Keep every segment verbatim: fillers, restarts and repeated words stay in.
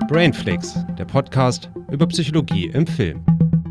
Brainflix, der Podcast über Psychologie im Film.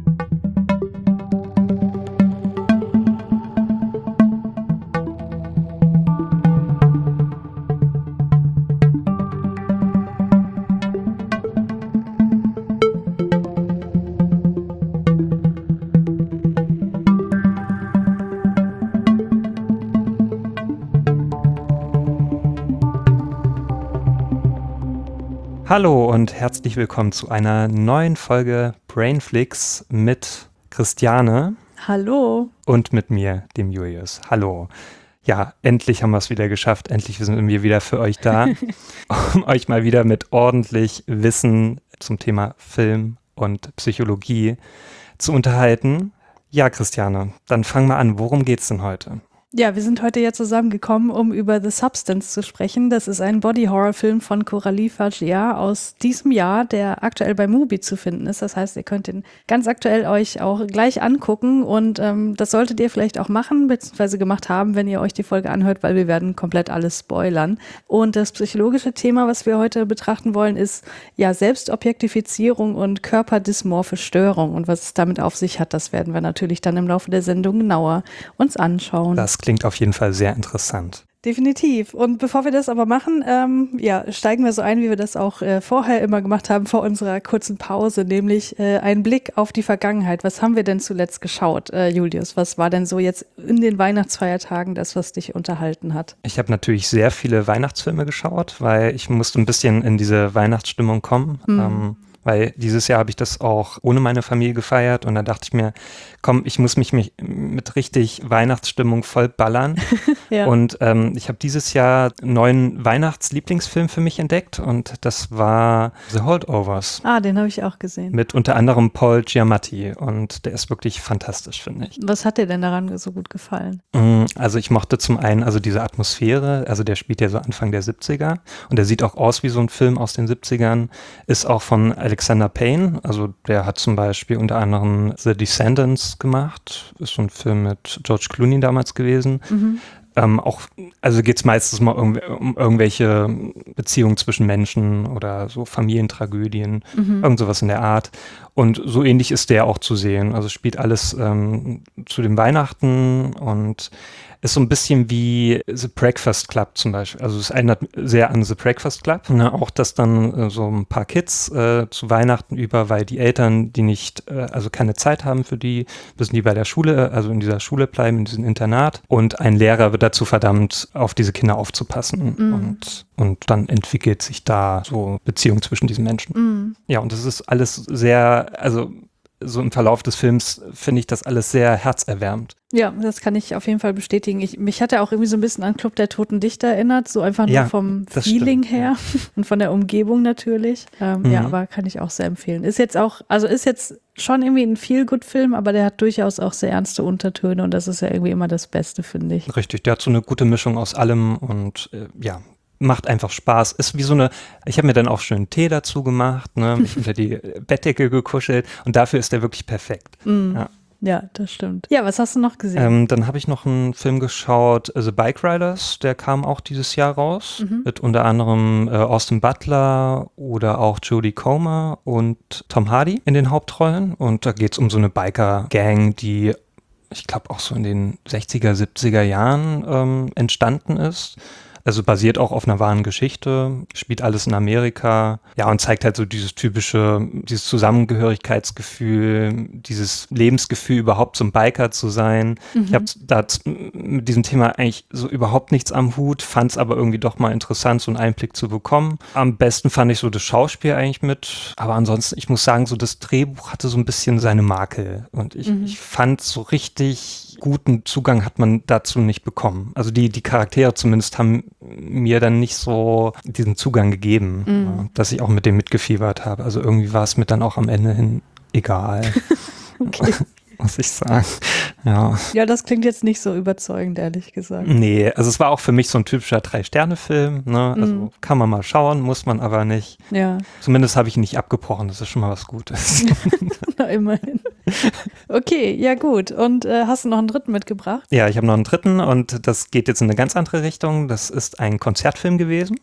Hallo und herzlich willkommen zu einer neuen Folge Brainflix mit Christiane. Hallo. Und mit mir, dem Julius. Hallo. Ja, endlich haben wir es wieder geschafft. Endlich sind wir wieder für euch da, um euch mal wieder mit ordentlich Wissen zum Thema Film und Psychologie zu unterhalten. Ja, Christiane, dann fang mal an. Worum geht's denn heute? Ja, wir sind heute ja zusammengekommen, um über The Substance zu sprechen. Das ist ein Body-Horror-Film von Coralie Fagiat aus diesem Jahr, der aktuell bei Mubi zu finden ist. Das heißt, ihr könnt ihn ganz aktuell euch auch gleich angucken und ähm, das solltet ihr vielleicht auch machen, beziehungsweise gemacht haben, wenn ihr euch die Folge anhört, weil wir werden komplett alles spoilern. Und das psychologische Thema, was wir heute betrachten wollen, ist ja Selbstobjektifizierung und körperdysmorphe Störung. Und was es damit auf sich hat, das werden wir natürlich dann im Laufe der Sendung genauer uns anschauen. Das klingt auf jeden Fall sehr interessant. Definitiv. Und bevor wir das aber machen, ähm, ja, steigen wir so ein, wie wir das auch äh, vorher immer gemacht haben, vor unserer kurzen Pause, nämlich äh, ein Blick auf die Vergangenheit. Was haben wir denn zuletzt geschaut, äh, Julius? Was war denn so jetzt in den Weihnachtsfeiertagen das, was dich unterhalten hat? Ich habe natürlich sehr viele Weihnachtsfilme geschaut, weil ich musste ein bisschen in diese Weihnachtsstimmung kommen. Mhm. Ähm, Weil dieses Jahr habe ich das auch ohne meine Familie gefeiert und da dachte ich mir, komm, ich muss mich, mich mit richtig Weihnachtsstimmung voll ballern. Ja. Und ähm, ich habe dieses Jahr einen neuen Weihnachtslieblingsfilm für mich entdeckt und das war The Holdovers. Ah, den habe ich auch gesehen. Mit unter anderem Paul Giamatti und der ist wirklich fantastisch, finde ich. Was hat dir denn daran so gut gefallen? Also ich mochte zum einen also diese Atmosphäre, also der spielt ja so Anfang der siebziger und der sieht auch aus wie so ein Film aus den siebzigern, ist auch von Alexander Payne, also der hat zum Beispiel unter anderem The Descendants gemacht, ist so ein Film mit George Clooney damals gewesen. Mhm. Ähm, auch, also geht es meistens mal um, um irgendwelche Beziehungen zwischen Menschen oder so Familientragödien, mhm. irgend sowas in der Art. Und so ähnlich ist der auch zu sehen. Also spielt alles ähm, zu den Weihnachten und ist so ein bisschen wie The Breakfast Club zum Beispiel. Also es erinnert sehr an The Breakfast Club. Ne? Auch, dass dann äh, so ein paar Kids äh, zu Weihnachten über, weil die Eltern, die nicht, äh, also keine Zeit haben für die, müssen die bei der Schule, also in dieser Schule bleiben, in diesem Internat. Und ein Lehrer wird dazu verdammt, auf diese Kinder aufzupassen. Mhm. Und, und dann entwickelt sich da so Beziehung zwischen diesen Menschen. Mhm. Ja, und das ist alles sehr, also so im Verlauf des Films finde ich das alles sehr herzerwärmend. Ja, das kann ich auf jeden Fall bestätigen. Ich, mich hat er auch irgendwie so ein bisschen an Club der Toten Dichter erinnert, so einfach nur ja, vom Feeling stimmt, her ja. und von der Umgebung natürlich. Ähm, mhm. Ja, aber kann ich auch sehr empfehlen. Ist jetzt auch, also ist jetzt schon irgendwie ein Feel-Good-Film, aber der hat durchaus auch sehr ernste Untertöne und das ist ja irgendwie immer das Beste, finde ich. Richtig, der hat so eine gute Mischung aus allem und äh, ja, macht einfach Spaß. Ist wie so eine, ich habe mir dann auch schön Tee dazu gemacht, ne, mich unter die Bettdecke gekuschelt und dafür ist der wirklich perfekt. Mm. Ja. Ja, das stimmt. Ja, was hast du noch gesehen? Ähm, dann habe ich noch einen Film geschaut, The Bike Riders, der kam auch dieses Jahr raus, mhm. mit unter anderem äh, Austin Butler oder auch Jodie Comer und Tom Hardy in den Hauptrollen und da geht es um so eine Biker-Gang, die ich glaube auch so in den sechziger, siebziger Jahren ähm, entstanden ist. Also basiert auch auf einer wahren Geschichte, spielt alles in Amerika, ja, und zeigt halt so dieses typische, dieses Zusammengehörigkeitsgefühl, dieses Lebensgefühl, überhaupt so ein Biker zu sein. Mhm. Ich habe da mit diesem Thema eigentlich so überhaupt nichts am Hut, fand es aber irgendwie doch mal interessant, so einen Einblick zu bekommen. Am besten fand ich so das Schauspiel eigentlich mit, aber ansonsten, ich muss sagen, so das Drehbuch hatte so ein bisschen seine Makel und ich, mhm. ich fand so richtig guten Zugang hat man dazu nicht bekommen. Also die, die Charaktere zumindest haben mir dann nicht so diesen Zugang gegeben, mm. ja, dass ich auch mit dem mitgefiebert habe. Also irgendwie war es mir dann auch am Ende hin egal, okay. muss ich sagen. Ja. ja, das klingt jetzt nicht so überzeugend, ehrlich gesagt. Nee, also es war auch für mich so ein typischer Drei-Sterne-Film. Ne? Also mm. kann man mal schauen, muss man aber nicht. Ja. Zumindest habe ich ihn nicht abgebrochen, das ist schon mal was Gutes. Na, immerhin. Okay, ja gut. Und äh, hast du noch einen dritten mitgebracht? Ja, ich habe noch einen dritten und das geht jetzt in eine ganz andere Richtung. Das ist ein Konzertfilm gewesen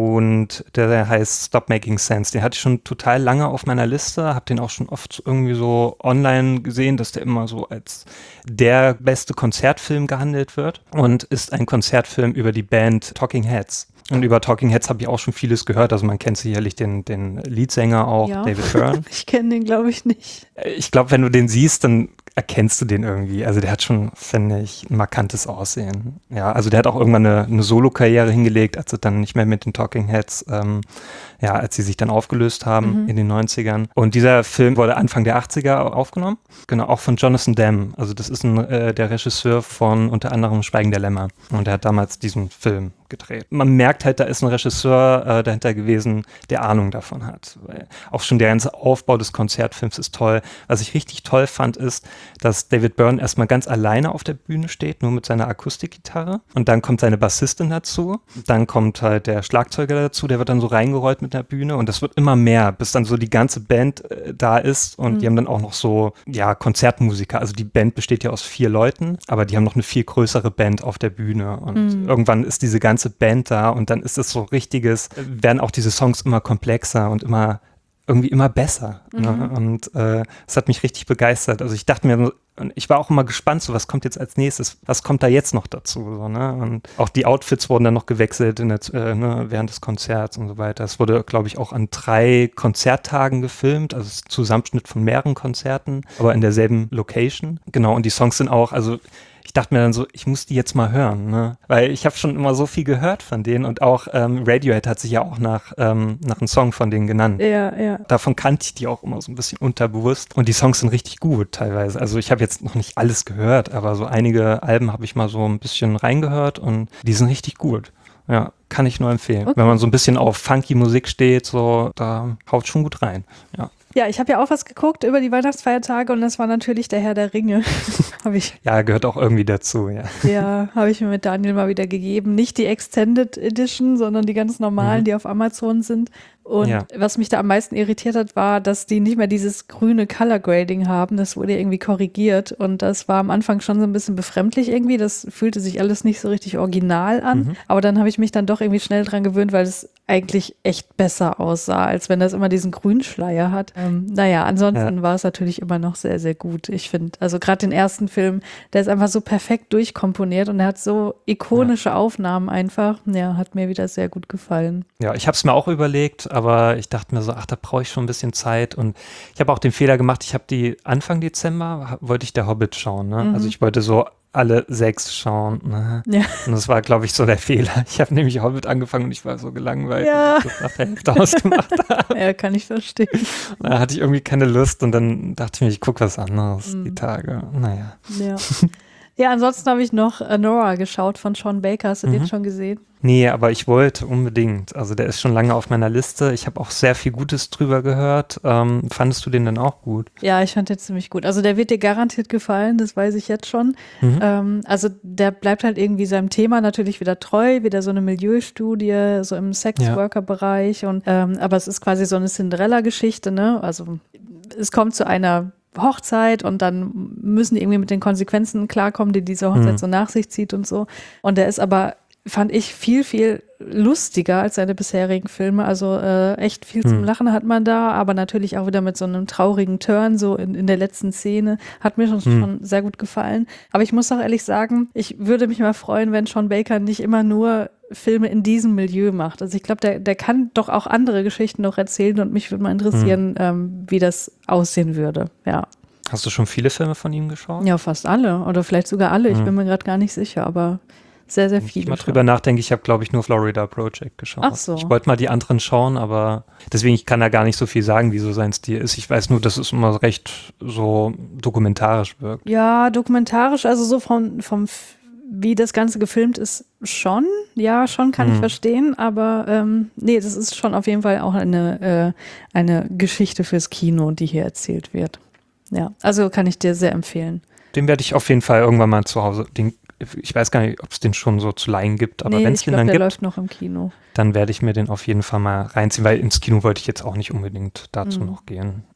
und der heißt Stop Making Sense. Den hatte ich schon total lange auf meiner Liste, habe den auch schon oft irgendwie so online gesehen, dass der immer so als der beste Konzertfilm gehandelt wird und ist ein Konzertfilm über die Band Talking Heads. Und über Talking Heads habe ich auch schon vieles gehört. Also man kennt sicherlich den, den Leadsänger auch, Ja. David Byrne. Ich kenne den, glaube ich, nicht. Ich glaube, wenn du den siehst, dann erkennst du den irgendwie. Also der hat schon, finde ich, ein markantes Aussehen. Ja, also der hat auch irgendwann eine, eine Solo-Karriere hingelegt, als er dann nicht mehr mit den Talking Heads, ähm, ja, als sie sich dann aufgelöst haben Mhm. in den neunzigern. Und dieser Film wurde Anfang der achtziger aufgenommen. Genau, auch von Jonathan Demme. Also das ist ein, äh, der Regisseur von unter anderem Schweigen der Lämmer. Und der hat damals diesen Film gedreht. Man merkt halt, da ist ein Regisseur äh, dahinter gewesen, der Ahnung davon hat. Weil auch schon der ganze Aufbau des Konzertfilms ist toll. Was ich richtig toll fand, ist, dass David Byrne erstmal ganz alleine auf der Bühne steht, nur mit seiner Akustikgitarre. Und dann kommt seine Bassistin dazu. Dann kommt halt der Schlagzeuger dazu, der wird dann so reingerollt mit der Bühne. Und das wird immer mehr, bis dann so die ganze Band äh, da ist. Und Mhm. die haben dann auch noch so, ja, Konzertmusiker. Also die Band besteht ja aus vier Leuten, aber die haben noch eine viel größere Band auf der Bühne. Und Mhm. irgendwann ist diese ganze Band da und dann ist es so richtiges, werden auch diese Songs immer komplexer und immer irgendwie immer besser. Mhm. Ne? Und äh, es hat mich richtig begeistert. Also ich dachte mir, so- und ich war auch immer gespannt, so was kommt jetzt als nächstes, was kommt da jetzt noch dazu? So, ne? Und auch die Outfits wurden dann noch gewechselt in der, äh, ne, während des Konzerts und so weiter. Es wurde, glaube ich, auch an drei Konzerttagen gefilmt, also es ist ein Zusammenschnitt von mehreren Konzerten, aber in derselben Location. Genau, und die Songs sind auch, also ich dachte mir dann so, ich muss die jetzt mal hören, ne? Weil ich habe schon immer so viel gehört von denen und auch ähm, Radiohead hat sich ja auch nach, ähm, nach einem Song von denen genannt. Ja, ja. Davon kannte ich die auch immer so ein bisschen unterbewusst und die Songs sind richtig gut teilweise. Also ich habe jetzt noch nicht alles gehört, aber so einige Alben habe ich mal so ein bisschen reingehört und die sind richtig gut. Ja, kann ich nur empfehlen. Okay. Wenn man so ein bisschen auf funky Musik steht, so, da haut schon gut rein. Ja, Ja, ich habe ja auch was geguckt über die Weihnachtsfeiertage und das war natürlich der Herr der Ringe. habe ich, ja gehört auch irgendwie dazu, ja. ja, habe ich mir mit Daniel mal wieder gegeben. Nicht die Extended Edition, sondern die ganz normalen, Mhm. die auf Amazon sind. Und Ja. was mich da am meisten irritiert hat, war, dass die nicht mehr dieses grüne Color Grading haben. Das wurde irgendwie korrigiert und das war am Anfang schon so ein bisschen befremdlich irgendwie. Das fühlte sich alles nicht so richtig original an. Mhm. Aber dann habe ich mich dann doch irgendwie schnell dran gewöhnt, weil es eigentlich echt besser aussah, als wenn das immer diesen Grünschleier hat. Ähm, naja, ansonsten Ja. war es natürlich immer noch sehr, sehr gut. Ich finde, also gerade den ersten Film, der ist einfach so perfekt durchkomponiert und er hat so ikonische Aufnahmen einfach. Ja, hat mir wieder sehr gut gefallen. Ja, ich habe es mir auch überlegt, aber ich dachte mir so, ach, da brauche ich schon ein bisschen Zeit. Und ich habe auch den Fehler gemacht, ich habe die Anfang Dezember, ha- wollte ich der Hobbit schauen. Ne? Mhm. Also ich wollte so alle sechs schauen. Ne? Ja. Und das war, glaube ich, so der Fehler. Ich habe nämlich Hobbit angefangen und ich war so gelangweilt, Ja. dass ich das nach der Hälfte ausgemacht habe. Ja, kann ich verstehen. Da hatte ich irgendwie keine Lust und dann dachte ich mir, ich gucke was anderes Mhm. die Tage. Naja. Ja. Ja, ansonsten habe ich noch äh, Nora geschaut von Sean Baker. Hast du Mhm. den schon gesehen? Nee, aber ich wollte unbedingt. Also der ist schon lange auf meiner Liste. Ich habe auch sehr viel Gutes drüber gehört. Ähm, fandest du den denn auch gut? Ja, ich fand den ziemlich gut. Also der wird dir garantiert gefallen, das weiß ich jetzt schon. Mhm. Ähm, also der bleibt halt irgendwie seinem Thema natürlich wieder treu, wieder so eine Milieustudie, so im Sexworker-Bereich. Und ähm, aber es ist quasi so eine Cinderella-Geschichte, ne? Also es kommt zu einer Hochzeit und dann müssen die irgendwie mit den Konsequenzen klarkommen, die diese Hochzeit Mhm. so nach sich zieht und so. Und der ist aber, fand ich, viel, viel lustiger als seine bisherigen Filme. Also äh, echt viel zum Hm. Lachen hat man da, aber natürlich auch wieder mit so einem traurigen Turn, so in, in der letzten Szene. Hat mir schon, Hm. schon sehr gut gefallen. Aber ich muss auch ehrlich sagen, ich würde mich mal freuen, wenn Sean Baker nicht immer nur Filme in diesem Milieu macht. Also ich glaube, der, der kann doch auch andere Geschichten noch erzählen und mich würde mal interessieren, ähm, wie das aussehen würde. Ja. Hast du schon viele Filme von ihm geschaut? Ja, fast alle oder vielleicht sogar alle. Ich Hm. bin mir gerade gar nicht sicher, aber sehr, sehr Wenn ich viele. mal schon. drüber nachdenke, ich habe, glaube ich, nur Florida Project geschaut. Ach so. Ich wollte mal die anderen schauen, aber deswegen, ich kann da gar nicht so viel sagen, wie so sein Stil ist. Ich weiß nur, dass es immer recht so dokumentarisch wirkt. Ja, dokumentarisch, also so von, vom, F- wie das Ganze gefilmt ist, schon. Ja, schon kann ich Hm. verstehen, aber ähm, nee, das ist schon auf jeden Fall auch eine, äh, eine Geschichte fürs Kino, die hier erzählt wird. Ja, also kann ich dir sehr empfehlen. Den werde ich auf jeden Fall irgendwann mal zu Hause, den, ich weiß gar nicht, ob es den schon so zu leihen gibt, aber nee, wenn es ich den glaube, dann der gibt, läuft noch im Kino. dann werde ich mir den auf jeden Fall mal reinziehen, weil ins Kino wollte ich jetzt auch nicht unbedingt dazu Hm. noch gehen.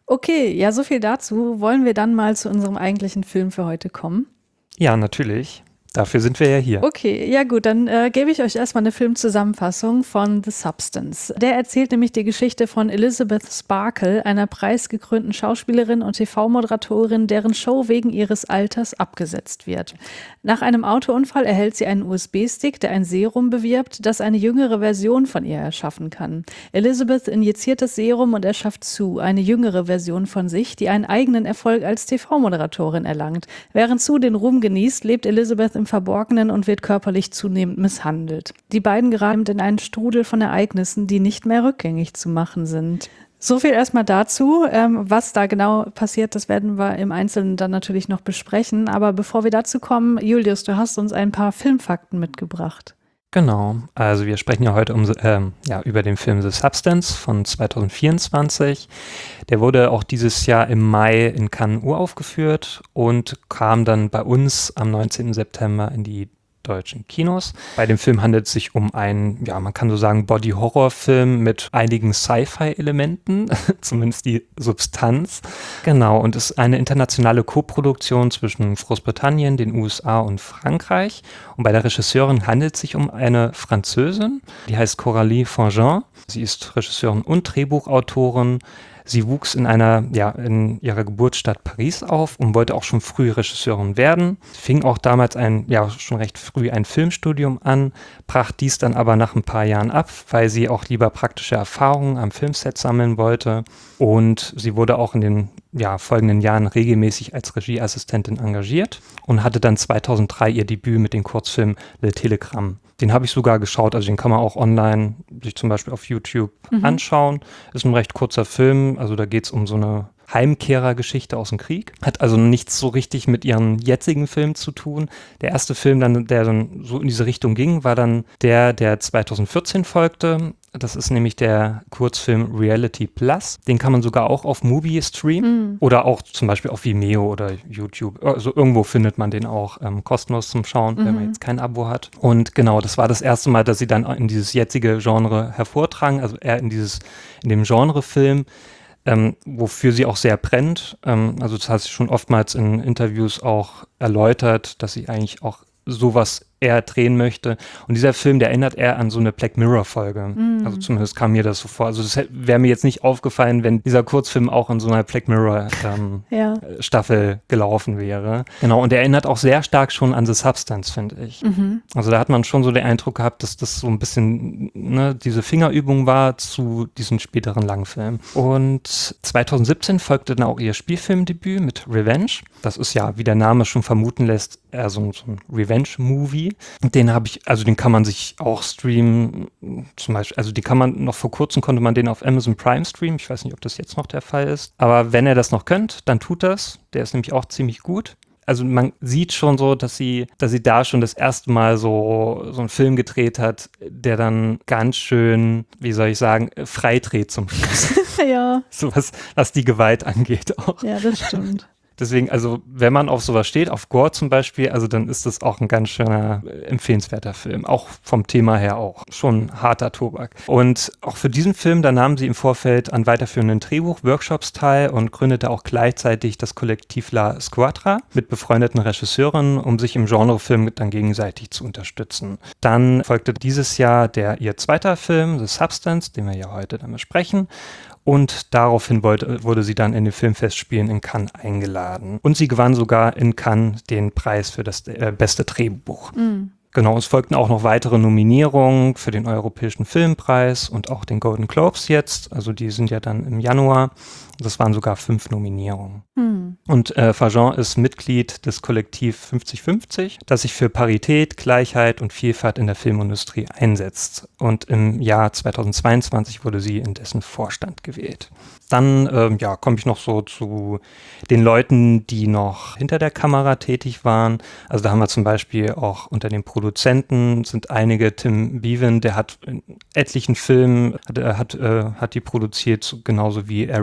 Okay, ja, so viel dazu. Wollen wir dann mal zu unserem eigentlichen Film für heute kommen? Ja, natürlich. Dafür sind wir ja hier. Okay, ja gut, dann äh, gebe ich euch erstmal eine Filmzusammenfassung von The Substance. Der erzählt nämlich die Geschichte von Elizabeth Sparkle, einer preisgekrönten Schauspielerin und T V-Moderatorin, deren Show wegen ihres Alters abgesetzt wird. Nach einem Autounfall erhält sie einen U S B-Stick, der ein Serum bewirbt, das eine jüngere Version von ihr erschaffen kann. Elizabeth injiziert das Serum und erschafft Sue, eine jüngere Version von sich, die einen eigenen Erfolg als T V-Moderatorin erlangt. Während Sue den Ruhm genießt, lebt Elizabeth im Verborgenen und wird körperlich zunehmend misshandelt. Die beiden geraten in einen Strudel von Ereignissen, die nicht mehr rückgängig zu machen sind. So viel erstmal dazu. Ähm, was da genau passiert, das werden wir im Einzelnen dann natürlich noch besprechen. Aber bevor wir dazu kommen, Julius, du hast uns ein paar Filmfakten mitgebracht. Genau, also wir sprechen ja heute um, ähm, ja, über den Film The Substance von zwanzig vierundzwanzig. Der wurde auch dieses Jahr im Mai in Cannes uraufgeführt und kam dann bei uns am neunzehnten September in die deutschen Kinos. Bei dem Film handelt es sich um einen, ja, man kann so sagen, Body-Horror-Film mit einigen Sci-Fi-Elementen, zumindest die Substanz. Genau, und ist eine internationale Koproduktion zwischen Großbritannien, den U S A und Frankreich. Und bei der Regisseurin handelt es sich um eine Französin, die heißt Coralie Fanjean. Sie ist Regisseurin und Drehbuchautorin. Sie wuchs in einer, ja, in ihrer Geburtsstadt Paris auf und wollte auch schon früh Regisseurin werden. Fing auch damals ein, ja, schon recht früh ein Filmstudium an, brach dies dann aber nach ein paar Jahren ab, weil sie auch lieber praktische Erfahrungen am Filmset sammeln wollte. Und sie wurde auch in den, ja, folgenden Jahren regelmäßig als Regieassistentin engagiert und hatte dann zweitausenddrei ihr Debüt mit dem Kurzfilm Le Telegramme. Den habe ich sogar geschaut, also den kann man auch online sich zum Beispiel auf YouTube mhm. anschauen. Ist ein recht kurzer Film, also da geht es um so eine Heimkehrergeschichte aus dem Krieg. Hat also nichts so richtig mit ihren jetzigen Filmen zu tun. Der erste Film, dann, der dann so in diese Richtung ging, war dann der, der zweitausendvierzehn folgte. Das ist nämlich der Kurzfilm Reality Plus. Den kann man sogar auch auf Mubi streamen mm. oder auch zum Beispiel auf Vimeo oder YouTube. Also irgendwo findet man den auch ähm, kostenlos zum Schauen, mm-hmm. wenn man jetzt kein Abo hat. Und genau, das war das erste Mal, dass sie dann in dieses jetzige Genre hervortragen, also eher in dieses, in dem Genrefilm, ähm, wofür sie auch sehr brennt. Ähm, also das hat sie schon oftmals in Interviews auch erläutert, dass sie eigentlich auch sowas eher drehen möchte. Und dieser Film, der erinnert eher an so eine Black Mirror-Folge. Mm. Also zumindest kam mir das so vor. Also das wäre mir jetzt nicht aufgefallen, wenn dieser Kurzfilm auch in so einer Black Mirror-Staffel ähm, ja. gelaufen wäre. Genau, und er erinnert auch sehr stark schon an The Substance, finde ich. Mm-hmm. Also da hat man schon so den Eindruck gehabt, dass das so ein bisschen, ne, diese Fingerübung war zu diesem späteren Langfilm. Und zweitausendsiebzehn folgte dann auch ihr Spielfilmdebüt mit Revenge. Das ist ja, wie der Name schon vermuten lässt, eher so ein, so ein Revenge-Movie. Den habe ich, also den kann man sich auch streamen, zum Beispiel, also die kann man noch vor kurzem konnte man den auf Amazon Prime streamen. Ich weiß nicht, ob das jetzt noch der Fall ist. Aber wenn ihr das noch könnt, dann tut das. Der ist nämlich auch ziemlich gut. Also man sieht schon so, dass sie, dass sie da schon das erste Mal so, so einen Film gedreht hat, der dann ganz schön, wie soll ich sagen, frei dreht zum Schluss. Ja. So was, was die Gewalt angeht auch. Ja, das stimmt. Deswegen, also wenn man auf sowas steht, auf Gore zum Beispiel, also dann ist das auch ein ganz schöner, äh, empfehlenswerter Film. Auch vom Thema her auch. Schon harter Tobak. Und auch für diesen Film, da nahm sie im Vorfeld an weiterführenden Drehbuch-Workshops teil und gründete auch gleichzeitig das Kollektiv La Squadra mit befreundeten Regisseurinnen, um sich im Genrefilm dann gegenseitig zu unterstützen. Dann folgte dieses Jahr der ihr zweiter Film, The Substance, den wir ja heute dann besprechen. Und daraufhin wollte, wurde sie dann in den Filmfestspielen in Cannes eingeladen. Und sie gewann sogar in Cannes den Preis für das äh, beste Drehbuch. Mm. Genau, es folgten auch noch weitere Nominierungen für den Europäischen Filmpreis und auch den Golden Globes jetzt. Also die sind ja dann im Januar. Das waren sogar fünf Nominierungen. Hm. Und äh, Fanjean ist Mitglied des Kollektiv fünfzig fünfzig, das sich für Parität, Gleichheit und Vielfalt in der Filmindustrie einsetzt. Und im Jahr zweitausendzweiundzwanzig wurde sie in dessen Vorstand gewählt. Dann ähm, ja, komme ich noch so zu den Leuten, die noch hinter der Kamera tätig waren. Also da haben wir zum Beispiel auch unter den Produzenten sind einige, Tim Bevan, der hat in etlichen Filmen, hat, hat, äh, hat die produziert, genauso wie Eric Fellner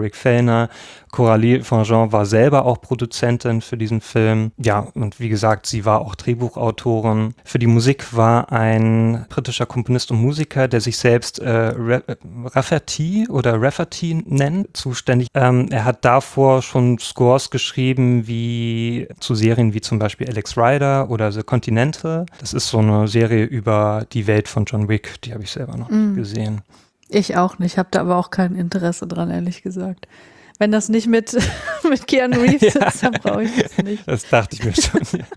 Szene. Coralie Fanjean war selber auch Produzentin für diesen Film. Ja, und wie gesagt, sie war auch Drehbuchautorin. Für die Musik war ein britischer Komponist und Musiker, der sich selbst äh, Rafferty oder Rafferty nennt, zuständig. Ähm, er hat davor schon Scores geschrieben wie zu Serien wie zum Beispiel Alex Rider oder The Continental. Das ist so eine Serie über die Welt von John Wick, die habe ich selber noch Mm. nicht gesehen. Ich auch nicht, habe da aber auch kein Interesse dran, ehrlich gesagt. Wenn das nicht mit, mit Keanu Reeves Ja. ist, dann brauche ich das nicht. Das dachte ich mir schon. Ja.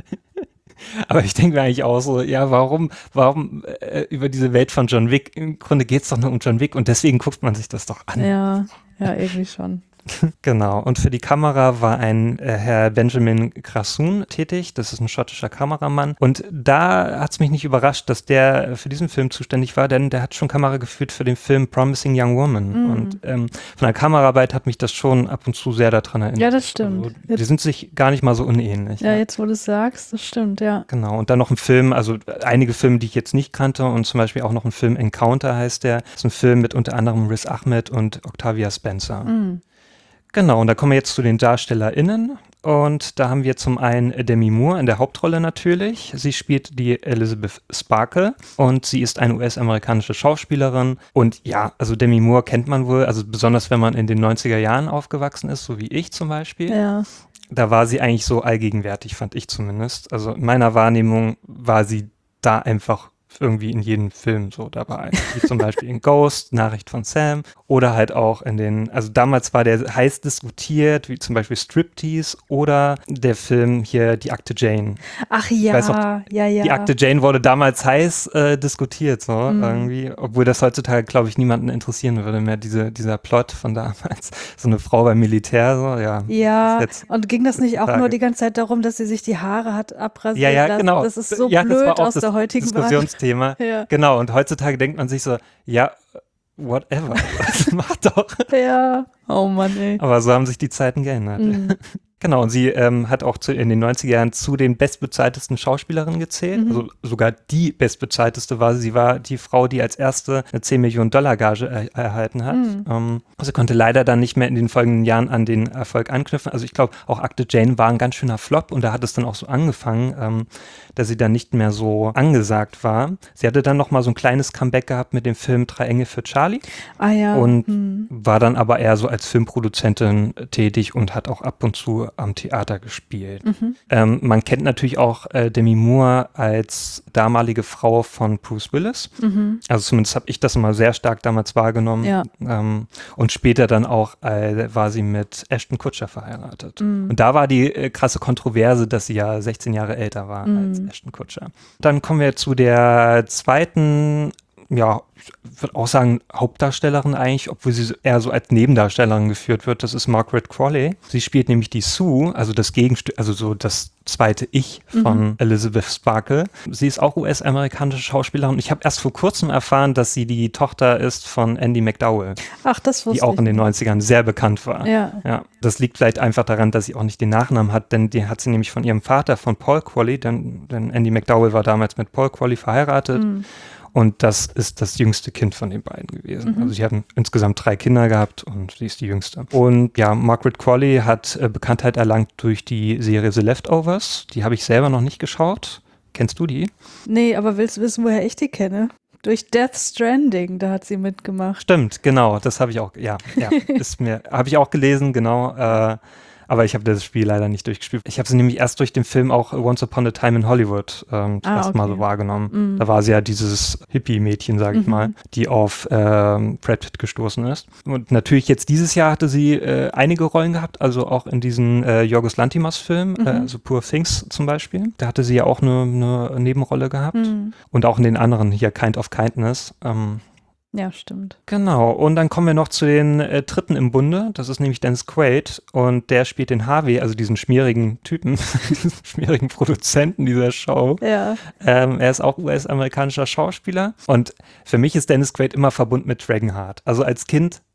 Aber ich denke mir eigentlich auch so, ja, warum, warum äh, über diese Welt von John Wick? Im Grunde geht es doch nur um John Wick und deswegen guckt man sich das doch an. Ja, ja, irgendwie schon. Genau. Und für die Kamera war ein äh, Herr Benjamin Crassoon tätig. Das ist ein schottischer Kameramann. Und da hat es mich nicht überrascht, dass der für diesen Film zuständig war, denn der hat schon Kamera geführt für den Film Promising Young Woman. Mhm. Und ähm, von der Kameraarbeit hat mich das schon ab und zu sehr daran erinnert. Ja, das stimmt. Also, die sind sich gar nicht mal so unähnlich. Ja, jetzt wo du es sagst, das stimmt, ja. Genau, und dann noch ein Film, also einige Filme, die ich jetzt nicht kannte und zum Beispiel auch noch ein Film Encounter heißt der. Das ist ein Film mit unter anderem Riz Ahmed und Octavia Spencer. Mhm. Genau, und da kommen wir jetzt zu den DarstellerInnen. Und da haben wir zum einen Demi Moore in der Hauptrolle natürlich. Sie spielt die Elizabeth Sparkle und sie ist eine U S-amerikanische Schauspielerin. Und ja, also Demi Moore kennt man wohl, also besonders wenn man in den neunziger Jahren aufgewachsen ist, so wie ich zum Beispiel. Ja. Da war sie eigentlich so allgegenwärtig, fand ich zumindest. Also in meiner Wahrnehmung war sie da einfach irgendwie in jedem Film so dabei. Wie zum Beispiel in Ghost, Nachricht von Sam oder halt auch in den, also damals war der heiß diskutiert, wie zum Beispiel Striptease oder der Film hier Die Akte Jane. Ach ja, weiß noch, ja, ja. Die Akte Jane wurde damals heiß äh, diskutiert, so Mhm. irgendwie, obwohl das heutzutage, glaube ich, niemanden interessieren würde mehr, diese, dieser Plot von damals. So eine Frau beim Militär, so, ja. Ja, Das ist jetzt und ging das nicht auch Frage. nur die ganze Zeit darum, dass sie sich die Haare hat abrasiert Ja, ja, lassen? genau. Das ist so ja, das blöd war auch aus das der heutigen Wahl. Diskussionsthema. Ja. Genau, und heutzutage denkt man sich so, ja, whatever, mach doch. Ja, oh Mann, ey. Aber so haben sich die Zeiten geändert. Mhm. Genau, und sie ähm, hat auch zu, in den neunziger Jahren zu den bestbezahltesten Schauspielerinnen gezählt. Mhm. Also sogar die bestbezahlteste war sie. Sie war die Frau, die als erste eine zehn Millionen Dollar Gage er, erhalten hat. Mhm. Ähm, sie konnte leider dann nicht mehr in den folgenden Jahren an den Erfolg anknüpfen. Also ich glaube, auch Akte Jane war ein ganz schöner Flop und da hat es dann auch so angefangen, ähm, dass sie dann nicht mehr so angesagt war. Sie hatte dann noch mal so ein kleines Comeback gehabt mit dem Film Drei Engel für Charlie. Ah ja. Und mhm. war dann aber eher so als Filmproduzentin äh, tätig und hat auch ab und zu am Theater gespielt. Mhm. Ähm, man kennt natürlich auch äh, Demi Moore als damalige Frau von Bruce Willis. Mhm. Also zumindest habe ich das immer sehr stark damals wahrgenommen. Ja. Ähm, und später dann auch äh, war sie mit Ashton Kutcher verheiratet. Mhm. Und da war die äh, krasse Kontroverse, dass sie ja sechzehn Jahre älter war Mhm. als Ashton Kutcher. Dann kommen wir zu der zweiten, ja, ich würde auch sagen, Hauptdarstellerin eigentlich, obwohl sie eher so als Nebendarstellerin geführt wird. Das ist Margaret Qualley. Sie spielt nämlich die Sue, also das Gegenstück, also so das zweite Ich von Mhm. Elizabeth Sparkle. Sie ist auch U S-amerikanische Schauspielerin. Ich habe erst vor kurzem erfahren, dass sie die Tochter ist von Andy McDowell, Ach, das wusste die auch ich in den nicht. neunzigern sehr bekannt war. Ja. Ja, das liegt vielleicht einfach daran, dass sie auch nicht den Nachnamen hat, denn den hat sie nämlich von ihrem Vater, von Paul Qualley, denn, denn Andy McDowell war damals mit Paul Qualley verheiratet. Mhm. Und das ist das jüngste Kind von den beiden gewesen. Mhm. Also sie haben insgesamt drei Kinder gehabt und sie ist die jüngste. Und ja, Margaret Qualley hat äh, Bekanntheit erlangt durch die Serie The Leftovers. Die habe ich selber noch nicht geschaut. Kennst du die? Nee, aber willst du wissen, woher ich die kenne? Durch Death Stranding, da hat sie mitgemacht. Stimmt, genau. Das habe ich auch, ja, ja, ist mir, habe ich auch gelesen, genau. Äh, aber ich habe das Spiel leider nicht durchgespielt. Ich habe sie nämlich erst durch den Film auch Once Upon a Time in Hollywood ähm, das Ah, erste Mal okay. so wahrgenommen. Mhm. Da war sie ja dieses Hippie-Mädchen, sage ich Mhm. mal, die auf ähm, Brad Pitt gestoßen ist. Und natürlich jetzt dieses Jahr hatte sie äh, einige Rollen gehabt, also auch in diesen äh, Yorgos Lanthimos-Film, Mhm. äh, also Poor Things zum Beispiel. Da hatte sie ja auch eine, eine Nebenrolle gehabt. Mhm. Und auch in den anderen hier Kind of Kindness. Ähm, Ja, stimmt. Genau, und dann kommen wir noch zu den äh, Dritten im Bunde, das ist nämlich Dennis Quaid und der spielt den Harvey, also diesen schmierigen Typen, diesen schmierigen Produzenten dieser Show. Ja. Ähm, er ist auch U S-amerikanischer Schauspieler und für mich ist Dennis Quaid immer verbunden mit Dragonheart. Also als Kind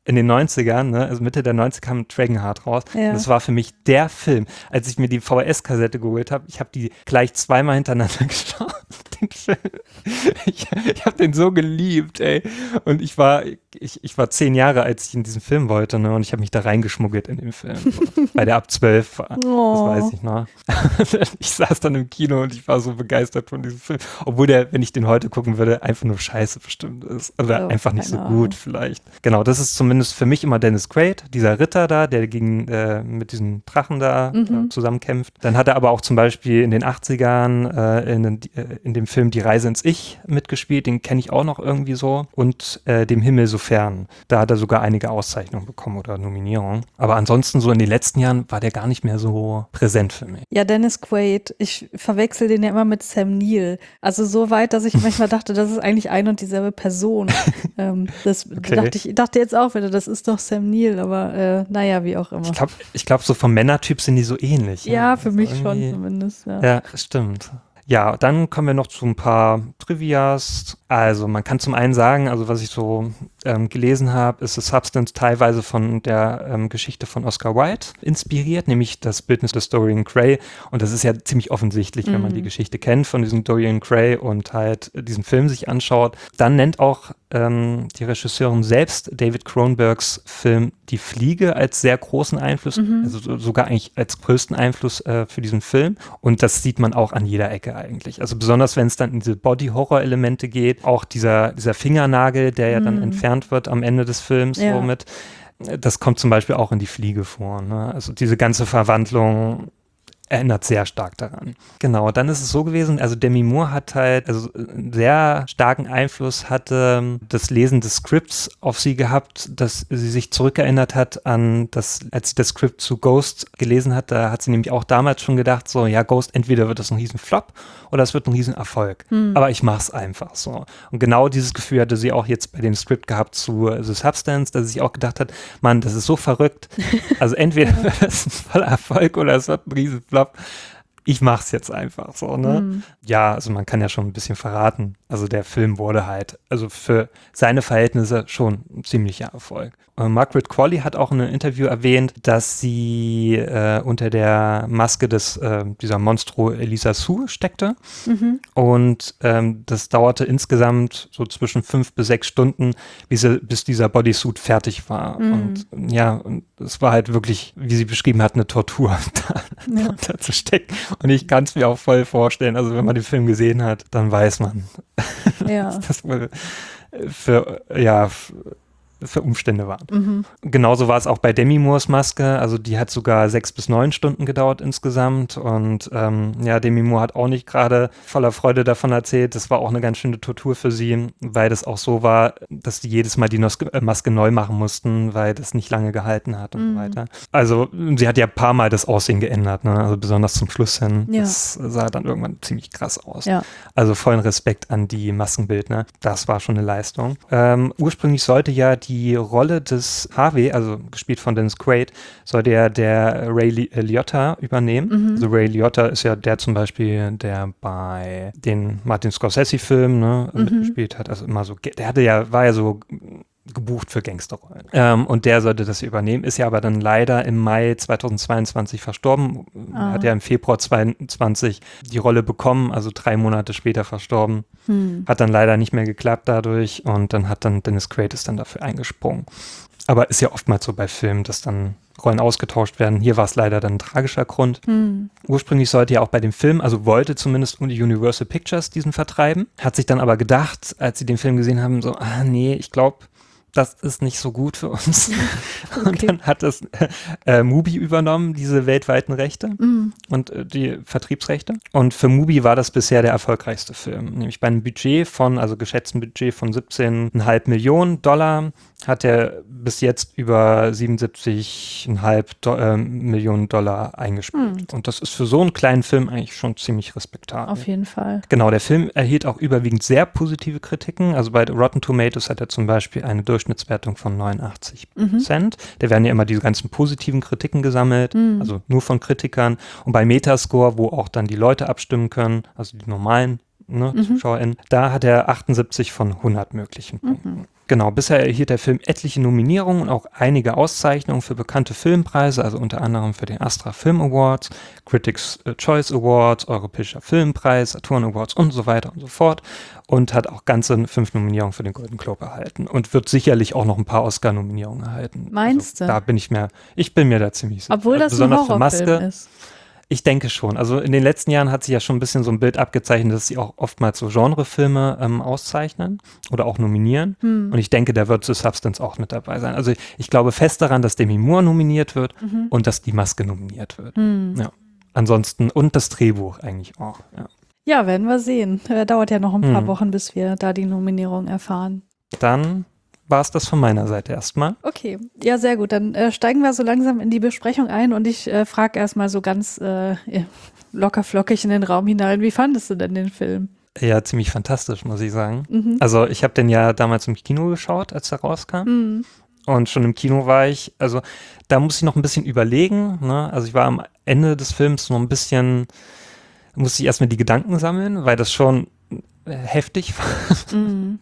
in den neunzigern, ne, also Mitte der neunziger kam Dragonheart raus. Ja. Und das war für mich der Film. Als ich mir die V H S-Kassette geholt habe, ich habe die gleich zweimal hintereinander geschaut, den Film. Ich, ich habe den so geliebt, ey. Und ich war, ich, ich war zehn Jahre, als ich in diesen Film wollte, ne, und ich habe mich da reingeschmuggelt in den Film. Weil der ab zwölf war. Oh. Das weiß ich noch. Ich saß dann im Kino und ich war so begeistert von diesem Film. Obwohl der, wenn ich den heute gucken würde, einfach nur scheiße bestimmt ist. Oder Oh, einfach nicht so keine gut Ahnung. vielleicht. Genau, das ist zumindest für mich immer Dennis Quaid, dieser Ritter da, der gegen äh, mit diesen Drachen da Mhm. äh, zusammenkämpft. Dann hat er aber auch zum Beispiel in den achtzigern äh, in, den, äh, in dem Film Die Reise ins Ich mitgespielt, den kenne ich auch noch irgendwie so. Und äh, Dem Himmel so fern. Da hat er sogar einige Auszeichnungen bekommen oder Nominierungen. Aber ansonsten so in den letzten Jahren war der gar nicht mehr so präsent für mich. Ja, Dennis Quaid, ich verwechsel den ja immer mit Sam Neill. Also so weit, dass ich manchmal dachte, das ist eigentlich eine und dieselbe Person. ähm, das Okay. dachte ich dachte jetzt auch wieder, das ist doch Sam Neill, aber äh, naja, wie auch immer. Ich glaube, ich glaub, so vom Männertyp sind die so ähnlich. ja, für Also mich schon irgendwie- zumindest. Ja. Ja, stimmt. Ja, dann kommen wir noch zu ein paar Trivias. Also man kann zum einen sagen, also was ich so ähm, gelesen habe, ist The Substance teilweise von der ähm, Geschichte von Oscar Wilde inspiriert, nämlich das Bildnis des Dorian Gray. Und das ist ja ziemlich offensichtlich, wenn man Mhm. die Geschichte kennt von diesem Dorian Gray und halt diesen Film sich anschaut. Dann nennt auch ähm, die Regisseurin selbst David Cronenbergs Film Die Fliege als sehr großen Einfluss, Mhm. also so, sogar eigentlich als größten Einfluss äh, für diesen Film. Und das sieht man auch an jeder Ecke eigentlich. Also besonders, wenn es dann in diese Body-Horror-Elemente geht, auch dieser, dieser Fingernagel, der ja dann Mhm. entfernt wird am Ende des Films, Ja. somit. Das kommt zum Beispiel auch in Die Fliege vor. Ne? Also diese ganze Verwandlung erinnert sehr stark daran. Genau, dann ist es so gewesen, also Demi Moore hat halt, also einen sehr starken Einfluss hatte das Lesen des Skripts auf sie gehabt, dass sie sich zurückerinnert hat an das, als sie das Skript zu Ghost gelesen hat, da hat sie nämlich auch damals schon gedacht, so, ja, Ghost, entweder wird das ein Riesenflop oder es wird ein Riesenerfolg. Hm. Aber ich mach's einfach so. Und genau dieses Gefühl hatte sie auch jetzt bei dem Skript gehabt zu The Substance, dass sie sich auch gedacht hat, Mann, das ist so verrückt. Also entweder wird es ein voller Erfolg oder es wird ein Riesenflop. Ich mach's jetzt einfach so, ne? Mhm. Ja, also man kann ja schon ein bisschen verraten. Also der Film wurde halt, also für seine Verhältnisse schon ein ziemlicher Erfolg. Äh, Margaret Qualley hat auch in einem Interview erwähnt, dass sie äh, unter der Maske des äh, dieser Monstro Elisa Sue steckte. Mhm. Und ähm, das dauerte insgesamt so zwischen fünf bis sechs Stunden, bis, sie, bis dieser Bodysuit fertig war. Mhm. Und ja, und es war halt wirklich, wie sie beschrieben hat, eine Tortur, da, Ja. da zu stecken. Und ich kann es mir auch voll vorstellen. Also wenn man den Film gesehen hat, dann weiß man, Ja. was das wohl für, ja, für Umstände waren. Mhm. Genauso war es auch bei Demi Moores Maske, also die hat sogar sechs bis neun Stunden gedauert insgesamt und ähm, ja, Demi Moore hat auch nicht gerade voller Freude davon erzählt, das war auch eine ganz schöne Tortur für sie, weil das auch so war, dass die jedes Mal die Nos- äh, Maske neu machen mussten, weil das nicht lange gehalten hat und Mhm. so weiter. Also sie hat ja ein paar Mal das Aussehen geändert, ne? Also besonders zum Schluss hin, Ja. das sah dann irgendwann ziemlich krass aus. Ja. Also vollen Respekt an die Maskenbildner. Das war schon eine Leistung. Ähm, ursprünglich sollte ja die Rolle des Harvey, also gespielt von Dennis Quaid, sollte ja der Ray Li- äh, Liotta übernehmen. Mhm. Also Ray Liotta ist ja der zum Beispiel, der bei den Martin Scorsese-Filmen ne, Mhm. mitgespielt hat. Also immer so, der hatte ja, war ja so gebucht für Gangsterrollen. Ähm, und der sollte das übernehmen, ist ja aber dann leider im Mai zweitausendzweiundzwanzig verstorben. Ah. Hat ja im Februar zweiundzwanzig die Rolle bekommen, also drei Monate später verstorben. Hm. Hat dann leider nicht mehr geklappt dadurch und dann hat dann Dennis Quaid ist dann dafür eingesprungen. Aber ist ja oftmals so bei Filmen, dass dann Rollen ausgetauscht werden. Hier war es leider dann ein tragischer Grund. Hm. Ursprünglich sollte ja auch bei dem Film, also wollte zumindest Universal Pictures diesen vertreiben, hat sich dann aber gedacht, als sie den Film gesehen haben, so, ah nee, ich glaube, das ist nicht so gut für uns. Okay. Und dann hat das äh, Mubi übernommen, diese weltweiten Rechte Hm. und äh, die Vertriebsrechte. Und für Mubi war das bisher der erfolgreichste Film. Nämlich bei einem Budget von, also geschätzten Budget von siebzehn Komma fünf Millionen Dollar hat er bis jetzt über siebenundsiebzig Komma fünf Do- äh, Millionen Dollar eingespielt. Hm. Und das ist für so einen kleinen Film eigentlich schon ziemlich respektabel. Auf jeden Fall. Genau, der Film erhielt auch überwiegend sehr positive Kritiken. Also bei Rotten Tomatoes hat er zum Beispiel eine Durchschnittswertung von neunundachtzig Prozent. Mhm. Da werden ja immer diese ganzen positiven Kritiken gesammelt, Mhm. also nur von Kritikern. Und bei Metascore, wo auch dann die Leute abstimmen können, also die normalen ne, Mhm. ZuschauerInnen, da hat er achtundsiebzig von hundert möglichen Punkten. Mhm. Genau, bisher erhielt der Film etliche Nominierungen und auch einige Auszeichnungen für bekannte Filmpreise, also unter anderem für den Astra Film Awards, Critics Choice Awards, Europäischer Filmpreis, Saturn Awards und so weiter und so fort und hat auch ganze fünf Nominierungen für den Golden Globe erhalten und wird sicherlich auch noch ein paar Oscar-Nominierungen erhalten. Meinst also, du? Da bin ich mir, ich bin mir da ziemlich sicher. Obwohl das Besonders ein für Horrorfilm Maske. ist. Ich denke schon. Also in den letzten Jahren hat sich ja schon ein bisschen so ein Bild abgezeichnet, dass sie auch oftmals so Genrefilme ähm, auszeichnen oder auch nominieren. Hm. Und ich denke, da wird The Substance auch mit dabei sein. Also ich, ich glaube fest daran, dass Demi Moore nominiert wird Mhm. und dass die Maske nominiert wird. Hm. Ja. Ansonsten, und das Drehbuch eigentlich auch. Ja. Ja, werden wir sehen. Äh, dauert ja noch ein paar Hm. Wochen, bis wir da die Nominierung erfahren. Dann war es das von meiner Seite erstmal. Okay, ja, sehr gut. Dann äh, steigen wir so langsam in die Besprechung ein und ich äh, frage erstmal so ganz äh, locker flockig in den Raum hinein. Wie fandest du denn den Film? Ja, ziemlich fantastisch, muss ich sagen. Mhm. Also ich habe den ja damals im Kino geschaut, als er rauskam. Mhm. Und schon im Kino war ich, also da muss ich noch ein bisschen überlegen. Ne? Also ich war am Ende des Films noch ein bisschen, musste ich erstmal die Gedanken sammeln, weil das schon äh, heftig war. Mhm.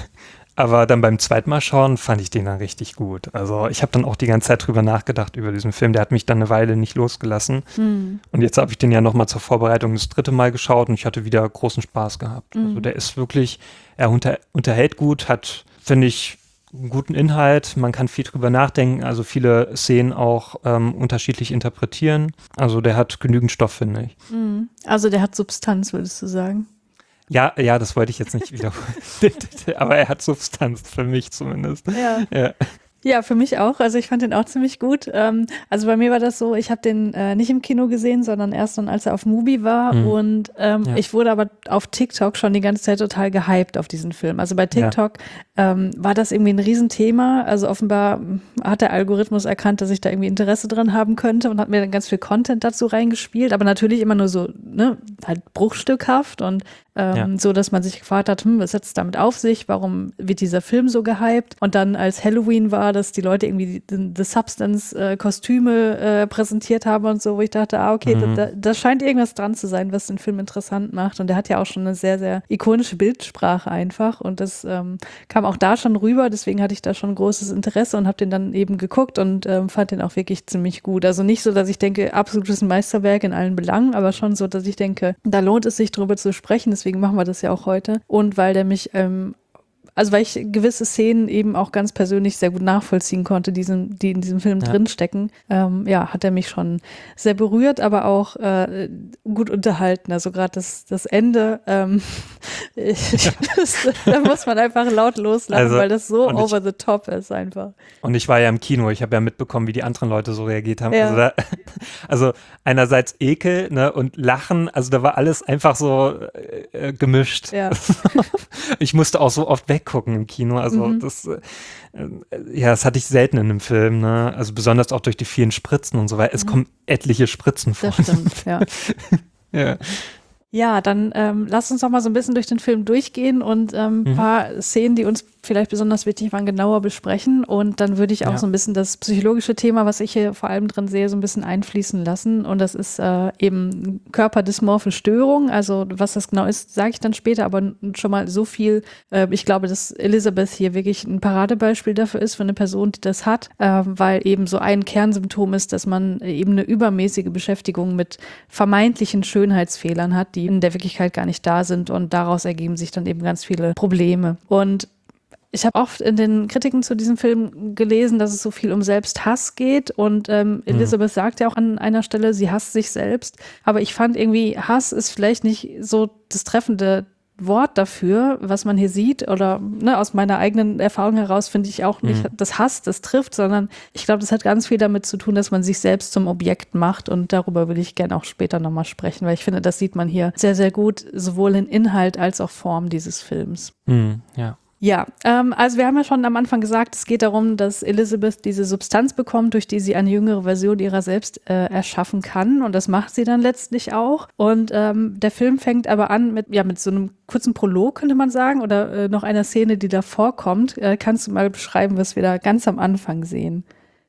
Aber dann beim zweiten Mal schauen fand ich den dann richtig gut. Also ich habe dann auch die ganze Zeit drüber nachgedacht über diesen Film. Der hat mich dann eine Weile nicht losgelassen. Mhm. Und jetzt habe ich den ja nochmal zur Vorbereitung das dritte Mal geschaut und ich hatte wieder großen Spaß gehabt. Mhm. Also der ist wirklich, er unter, unterhält gut, hat, finde ich, einen guten Inhalt. Man kann viel drüber nachdenken, also viele Szenen auch ähm, unterschiedlich interpretieren. Also der hat genügend Stoff, finde ich. Mhm. Also der hat Substanz, würdest du sagen? Ja, ja, das wollte ich jetzt nicht wiederholen. Aber er hat Substanz, für mich zumindest. Ja. Ja. Ja, für mich auch. Also ich fand den auch ziemlich gut. Ähm, also bei mir war das so, ich habe den äh, nicht im Kino gesehen, sondern erst dann, als er auf Mubi war. Mhm. Und ähm, Ja. ich wurde aber auf TikTok schon die ganze Zeit total gehypt auf diesen Film. Also bei TikTok ähm, war das irgendwie ein Riesenthema. Also offenbar hat der Algorithmus erkannt, dass ich da irgendwie Interesse dran haben könnte und hat mir dann ganz viel Content dazu reingespielt. Aber natürlich immer nur so, ne, halt bruchstückhaft und ähm, Ja. so, dass man sich gefragt hat, hm, was hat es damit auf sich? Warum wird dieser Film so gehypt? Und dann, als Halloween war, dass die Leute irgendwie die, The Substance äh, Kostüme äh, präsentiert haben und so, wo ich dachte, ah, okay, Mhm. da, da, da scheint irgendwas dran zu sein, was den Film interessant macht. Und der hat ja auch schon eine sehr, sehr ikonische Bildsprache einfach. Und das ähm, kam auch da schon rüber. Deswegen hatte ich da schon großes Interesse und habe den dann eben geguckt und ähm, fand den auch wirklich ziemlich gut. Also nicht so, dass ich denke, absolutes Meisterwerk in allen Belangen, aber schon so, dass ich denke, da lohnt es sich drüber zu sprechen. Deswegen machen wir das ja auch heute. Und weil der mich ähm, also weil ich gewisse Szenen eben auch ganz persönlich sehr gut nachvollziehen konnte, diesen, die in diesem Film Ja. drinstecken, ähm, ja, hat er mich schon sehr berührt, aber auch äh, gut unterhalten. Also gerade das, das Ende, ähm, ich, das, da muss man einfach laut loslachen, Also, weil das so und ich- over the top ist einfach. Und ich war ja im Kino, ich habe ja mitbekommen, wie die anderen Leute so reagiert haben. Ja. Also, da, also einerseits Ekel, ne, und Lachen, also da war alles einfach so äh, gemischt. Ja. Ich musste auch so oft weggucken im Kino, also Mhm. das, äh, ja, das hatte ich selten in einem Film, ne, also besonders auch durch die vielen Spritzen und so weiter. Es Mhm. kommen etliche Spritzen vor. Das stimmt, ja. Ja. Ja, dann ähm, lass uns doch mal so ein bisschen durch den Film durchgehen und ähm, ein Mhm. paar Szenen, die uns vielleicht besonders wichtig waren, genauer besprechen. Und dann würde ich auch Ja. so ein bisschen das psychologische Thema, was ich hier vor allem drin sehe, so ein bisschen einfließen lassen. Und das ist äh, eben körperdysmorphe Störung. Also was das genau ist, sage ich dann später, aber schon mal so viel. Äh, ich glaube, dass Elizabeth hier wirklich ein Paradebeispiel dafür ist, für eine Person, die das hat, äh, weil eben so ein Kernsymptom ist, dass man eben eine übermäßige Beschäftigung mit vermeintlichen Schönheitsfehlern hat, die in der Wirklichkeit gar nicht da sind, und daraus ergeben sich dann eben ganz viele Probleme. Und ich habe oft in den Kritiken zu diesem Film gelesen, dass es so viel um Selbsthass geht, und ähm, Elizabeth sagt ja auch an einer Stelle, sie hasst sich selbst, aber ich fand irgendwie, Hass ist vielleicht nicht so das treffende Wort dafür, was man hier sieht, oder ne, aus meiner eigenen Erfahrung heraus finde ich auch nicht, Mhm. das Hass, das trifft, sondern ich glaube, das hat ganz viel damit zu tun, dass man sich selbst zum Objekt macht, und darüber will ich gerne auch später nochmal sprechen, weil ich finde, das sieht man hier sehr, sehr gut, sowohl in Inhalt als auch Form dieses Films. Mhm, ja. Ja, ähm, also wir haben ja schon am Anfang gesagt, es geht darum, dass Elizabeth diese Substanz bekommt, durch die sie eine jüngere Version ihrer selbst äh, erschaffen kann, und das macht sie dann letztlich auch. Und ähm, der Film fängt aber an mit, ja, mit so einem kurzen Prolog, könnte man sagen, oder äh, noch einer Szene, die da vorkommt. Äh, kannst du mal beschreiben, was wir da ganz am Anfang sehen?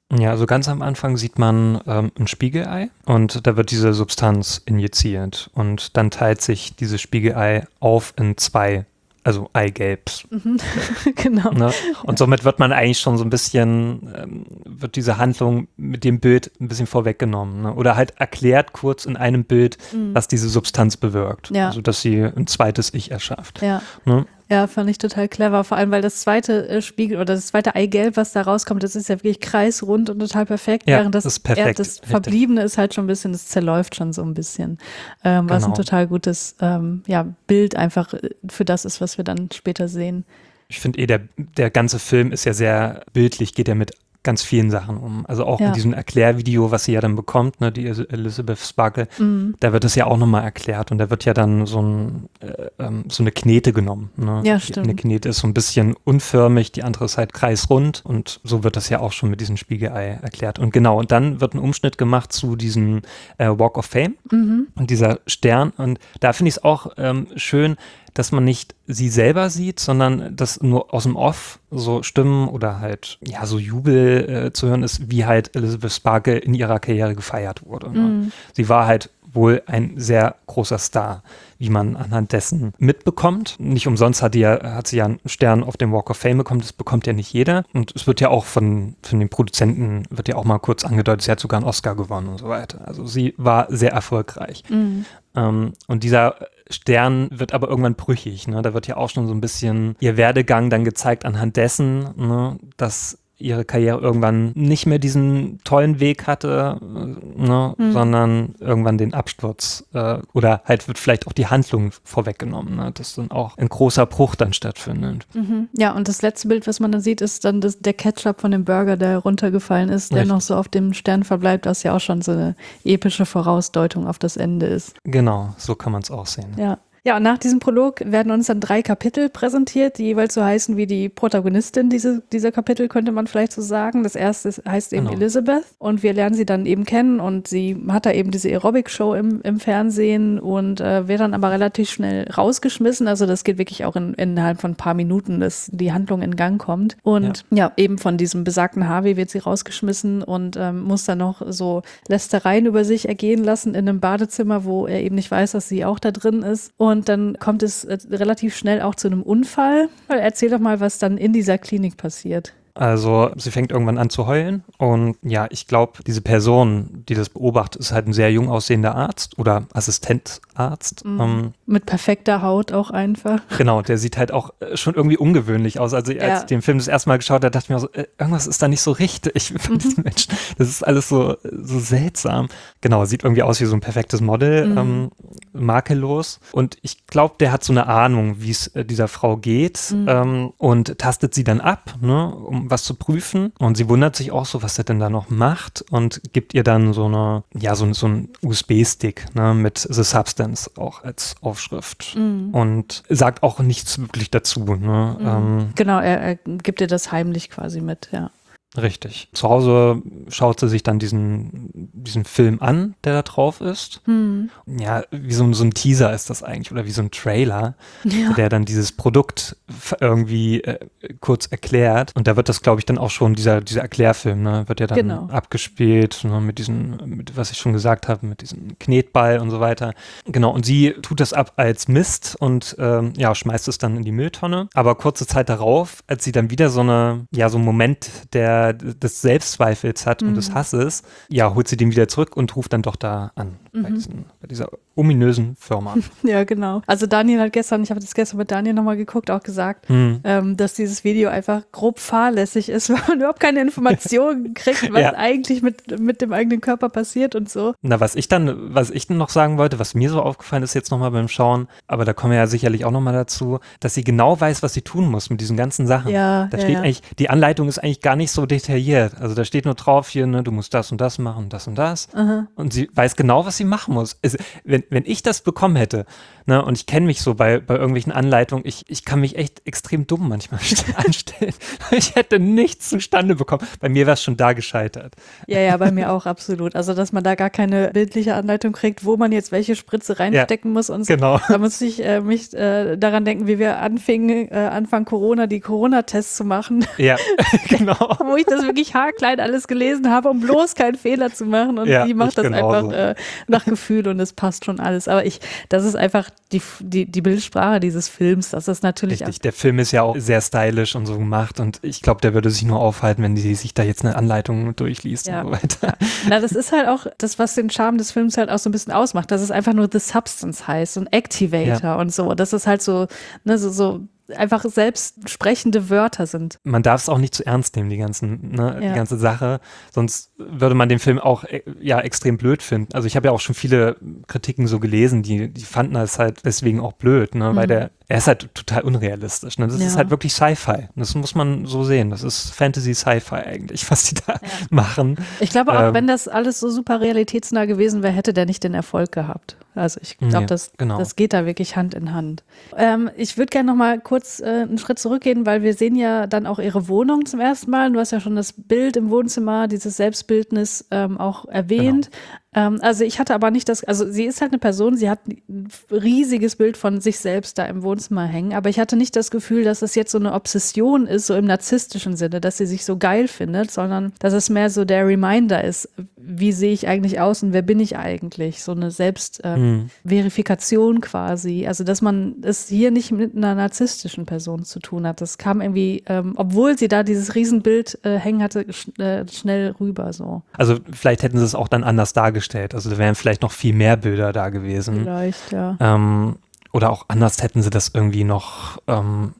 Ja, also ganz am Anfang sieht man ähm, ein Spiegelei und da wird diese Substanz injiziert und dann teilt sich dieses Spiegelei auf in zwei, also Eigelbs. Mhm. Genau. Ne? Und somit wird man eigentlich schon so ein bisschen, ähm, wird diese Handlung mit dem Bild ein bisschen vorweggenommen. Ne? Oder halt erklärt kurz in einem Bild, Mhm. was diese Substanz bewirkt. Ja. Also dass sie ein zweites Ich erschafft. Ja. Ne? Ja, fand ich total clever, vor allem, weil das zweite äh, Spiegel oder das zweite Eigelb, was da rauskommt, das ist ja wirklich kreisrund und total perfekt, Ja, während das, das ist perfekt, er- das richtig. Verbliebene ist halt schon ein bisschen, das zerläuft schon so ein bisschen, ähm, was ein Genau. total gutes ähm, ja, Bild einfach äh, für das ist, was wir dann später sehen. Ich finde eh, der, der ganze Film ist ja sehr bildlich, geht ja mit ganz vielen Sachen um. Also auch Ja. in diesem Erklärvideo, was sie ja dann bekommt, ne, die Elizabeth Sparkle, Mhm. da wird es ja auch nochmal erklärt und da wird ja dann so, ein, äh, ähm, so eine Knete genommen. Ne? Ja, Die- stimmt. Eine Knete ist so ein bisschen unförmig, die andere ist halt kreisrund und so wird das ja auch schon mit diesem Spiegelei erklärt. Und genau, und dann wird ein Umschnitt gemacht zu diesem äh, Walk of Fame Mhm. und dieser Stern und da finde ich es auch ähm, schön, dass man nicht sie selber sieht, sondern dass nur aus dem Off so Stimmen oder halt, ja, so Jubel äh, zu hören ist, wie halt Elizabeth Sparkle in ihrer Karriere gefeiert wurde. Ne? Mhm. Sie war halt wohl ein sehr großer Star, wie man anhand dessen mitbekommt. Nicht umsonst hat, die ja, hat sie ja einen Stern auf dem Walk of Fame bekommen, das bekommt ja nicht jeder. Und es wird ja auch von, von den Produzenten, wird ja auch mal kurz angedeutet, sie hat sogar einen Oscar gewonnen und so weiter. Also sie war sehr erfolgreich. Mhm. Ähm, und dieser Stern wird aber irgendwann brüchig. Ne? Da wird ja auch schon so ein bisschen ihr Werdegang dann gezeigt anhand dessen, ne? Dass ihre Karriere irgendwann nicht mehr diesen tollen Weg hatte, äh, ne? Mhm. sondern irgendwann den Absturz äh, oder halt wird vielleicht auch die Handlung vorweggenommen, ne? Dass dann auch ein großer Bruch dann stattfindet. Mhm. Ja, und das letzte Bild, was man dann sieht, ist dann das, der Ketchup von dem Burger, der runtergefallen ist, der Richtig. noch so auf dem Stern verbleibt, was ja auch schon so eine epische Vorausdeutung auf das Ende ist. Genau, so kann man es auch sehen. Ja. Ja, und nach diesem Prolog werden uns dann drei Kapitel präsentiert, die jeweils so heißen wie die Protagonistin diese, dieser Kapitel, könnte man vielleicht so sagen. Das erste ist- heißt eben Genau. Elizabeth und wir lernen sie dann eben kennen und sie hat da eben diese Aerobic-Show im, im Fernsehen und äh, wird dann aber relativ schnell rausgeschmissen. Also das geht wirklich auch in, innerhalb von ein paar Minuten, dass die Handlung in Gang kommt. Und ja, eben von diesem besagten Harvey wird sie rausgeschmissen und ähm, muss dann noch so Lästereien über sich ergehen lassen in einem Badezimmer, wo er eben nicht weiß, dass sie auch da drin ist. Und dann kommt es äh, relativ schnell auch zu einem Unfall. Erzähl doch mal, was dann in dieser Klinik passiert. Also sie fängt irgendwann an zu heulen und ja, ich glaube, diese Person, die das beobachtet, ist halt ein sehr jung aussehender Arzt oder Assistentarzt. Mhm. Ähm, Mit perfekter Haut auch einfach. genau, der sieht halt auch äh, schon irgendwie ungewöhnlich aus. Also als Ja. ich den Film das erste Mal geschaut habe, dachte ich mir so, äh, irgendwas ist da nicht so richtig von Mhm. diesen Menschen. Das ist alles so, so seltsam. Genau, sieht irgendwie aus wie so ein perfektes Model, Mhm. ähm, makellos. Und ich glaube, der hat so eine Ahnung, wie es äh, dieser Frau geht Mhm. ähm, und tastet sie dann ab, ne, um was zu prüfen. Und sie wundert sich auch so, was er denn da noch macht und gibt ihr dann so eine, ja, so, so ein U S B-Stick, ne, mit The Substance auch als Aufschrift. Mhm. Und sagt auch nichts wirklich dazu, ne. Mhm. Ähm, Genau, er, er gibt ihr das heimlich quasi mit, ja. Richtig. Zu Hause schaut sie sich dann diesen, diesen Film an, der da drauf ist. Mhm. Ja, wie so, ein- so ein Teaser ist das eigentlich oder wie so ein Trailer, Ja. der dann dieses Produkt f- irgendwie äh, kurz erklärt. Und da wird das, glaube ich, dann auch schon, dieser, dieser Erklärfilm, ne, wird ja dann Genau. abgespielt, ne, mit diesem, mit, was ich schon gesagt habe, mit diesem Knetball und so weiter. Genau, und sie tut das ab als Mist und ähm, ja, schmeißt es dann in die Mülltonne. Aber kurze Zeit darauf, als sie dann wieder so eine, ja, so einen Moment der des Selbstzweifels hat und Mhm. des Hasses, ja, holt sie den wieder zurück und ruft dann doch da an, bei, Mhm. diesen, bei dieser ominösen Firma. Ja, genau. Also Daniel hat gestern, ich habe das gestern mit Daniel nochmal geguckt, auch gesagt, Hm. ähm, dass dieses Video einfach grob fahrlässig ist, weil man überhaupt keine Informationen kriegt, was Ja. eigentlich mit, mit dem eigenen Körper passiert und so. Na, was ich dann, was ich dann noch sagen wollte, was mir so aufgefallen ist jetzt nochmal beim Schauen, aber da kommen wir ja sicherlich auch nochmal dazu, dass sie genau weiß, was sie tun muss mit diesen ganzen Sachen. Ja, Da ja, steht ja. eigentlich, die Anleitung ist eigentlich gar nicht so detailliert. Also da steht nur drauf hier, ne, du musst das und das machen, das und das. Aha. Und sie weiß genau, was sie machen muss. Also, wenn, wenn ich das bekommen hätte, ne, und ich kenne mich so bei, bei irgendwelchen Anleitungen, ich, ich kann mich echt extrem dumm manchmal anstellen. Ich hätte nichts zustande bekommen. Bei mir wäre es schon da gescheitert. Ja, ja, bei mir auch absolut. Also, dass man da gar keine bildliche Anleitung kriegt, wo man jetzt welche Spritze reinstecken muss und so. Genau. Da muss ich äh, mich äh, daran denken, wie wir anfingen, äh, Anfang Corona die Corona-Tests zu machen, Ja, genau. wo ich das wirklich haarklein alles gelesen habe, um bloß keinen Fehler zu machen. Und Ja, die macht ich das genauso. einfach äh, nach Gefühl und es passt schon alles. Aber ich, das ist einfach die, die, die Bildsprache dieses Films. Das ist natürlich Richtig, der Film ist ja auch sehr stylisch und so gemacht und ich glaube, der würde sich nur aufhalten, wenn die sich da jetzt eine Anleitung durchliest Ja. und so weiter. Ja. Na, das ist halt auch das, was den Charme des Films halt auch so ein bisschen ausmacht, dass es einfach nur The Substance heißt und Activator Ja. und so. Das ist halt so, ne, so, so einfach selbst sprechende Wörter sind. Man darf es auch nicht zu ernst nehmen, die, ganzen, ne, Ja. die ganze Sache, sonst würde man den Film auch äh, ja, extrem blöd finden. Also ich habe ja auch schon viele Kritiken so gelesen, die, die fanden das halt deswegen auch blöd, ne, Mhm. weil der, er ist halt total unrealistisch. Ne? Das Ja. ist halt wirklich Sci-Fi. Das muss man so sehen. Das ist Fantasy-Sci-Fi eigentlich, was die da machen. Ich glaube auch, Ähm, wenn das alles so super realitätsnah gewesen wäre, hätte der nicht den Erfolg gehabt. Also ich glaube, Nee, das, genau. das geht da wirklich Hand in Hand. Ähm, ich würde gerne noch mal kurz äh, einen Schritt zurückgehen, weil wir sehen ja dann auch ihre Wohnung zum ersten Mal. Du hast ja schon das Bild im Wohnzimmer, dieses Selbstbildnis ähm, auch erwähnt. Ähm, also ich hatte aber nicht das, also sie ist halt eine Person, sie hat ein riesiges Bild von sich selbst da im Wohnzimmer hängen, aber ich hatte nicht das Gefühl, dass es jetzt so eine Obsession ist, so im narzisstischen Sinne, dass sie sich so geil findet, sondern dass es mehr so der Reminder ist, wie sehe ich eigentlich aus und wer bin ich eigentlich? So eine Selbstverifikation äh, Mhm. quasi. Also dass man es hier nicht mit einer narzisstischen Person zu tun hat. Das kam irgendwie, ähm, obwohl sie da dieses Riesenbild äh, hängen hatte, sch äh, schnell rüber so. Also vielleicht hätten sie es auch dann anders dargestellt. Also da wären vielleicht noch viel mehr Bilder da gewesen. Vielleicht, ja. Ähm, oder auch anders hätten sie das irgendwie noch ähm,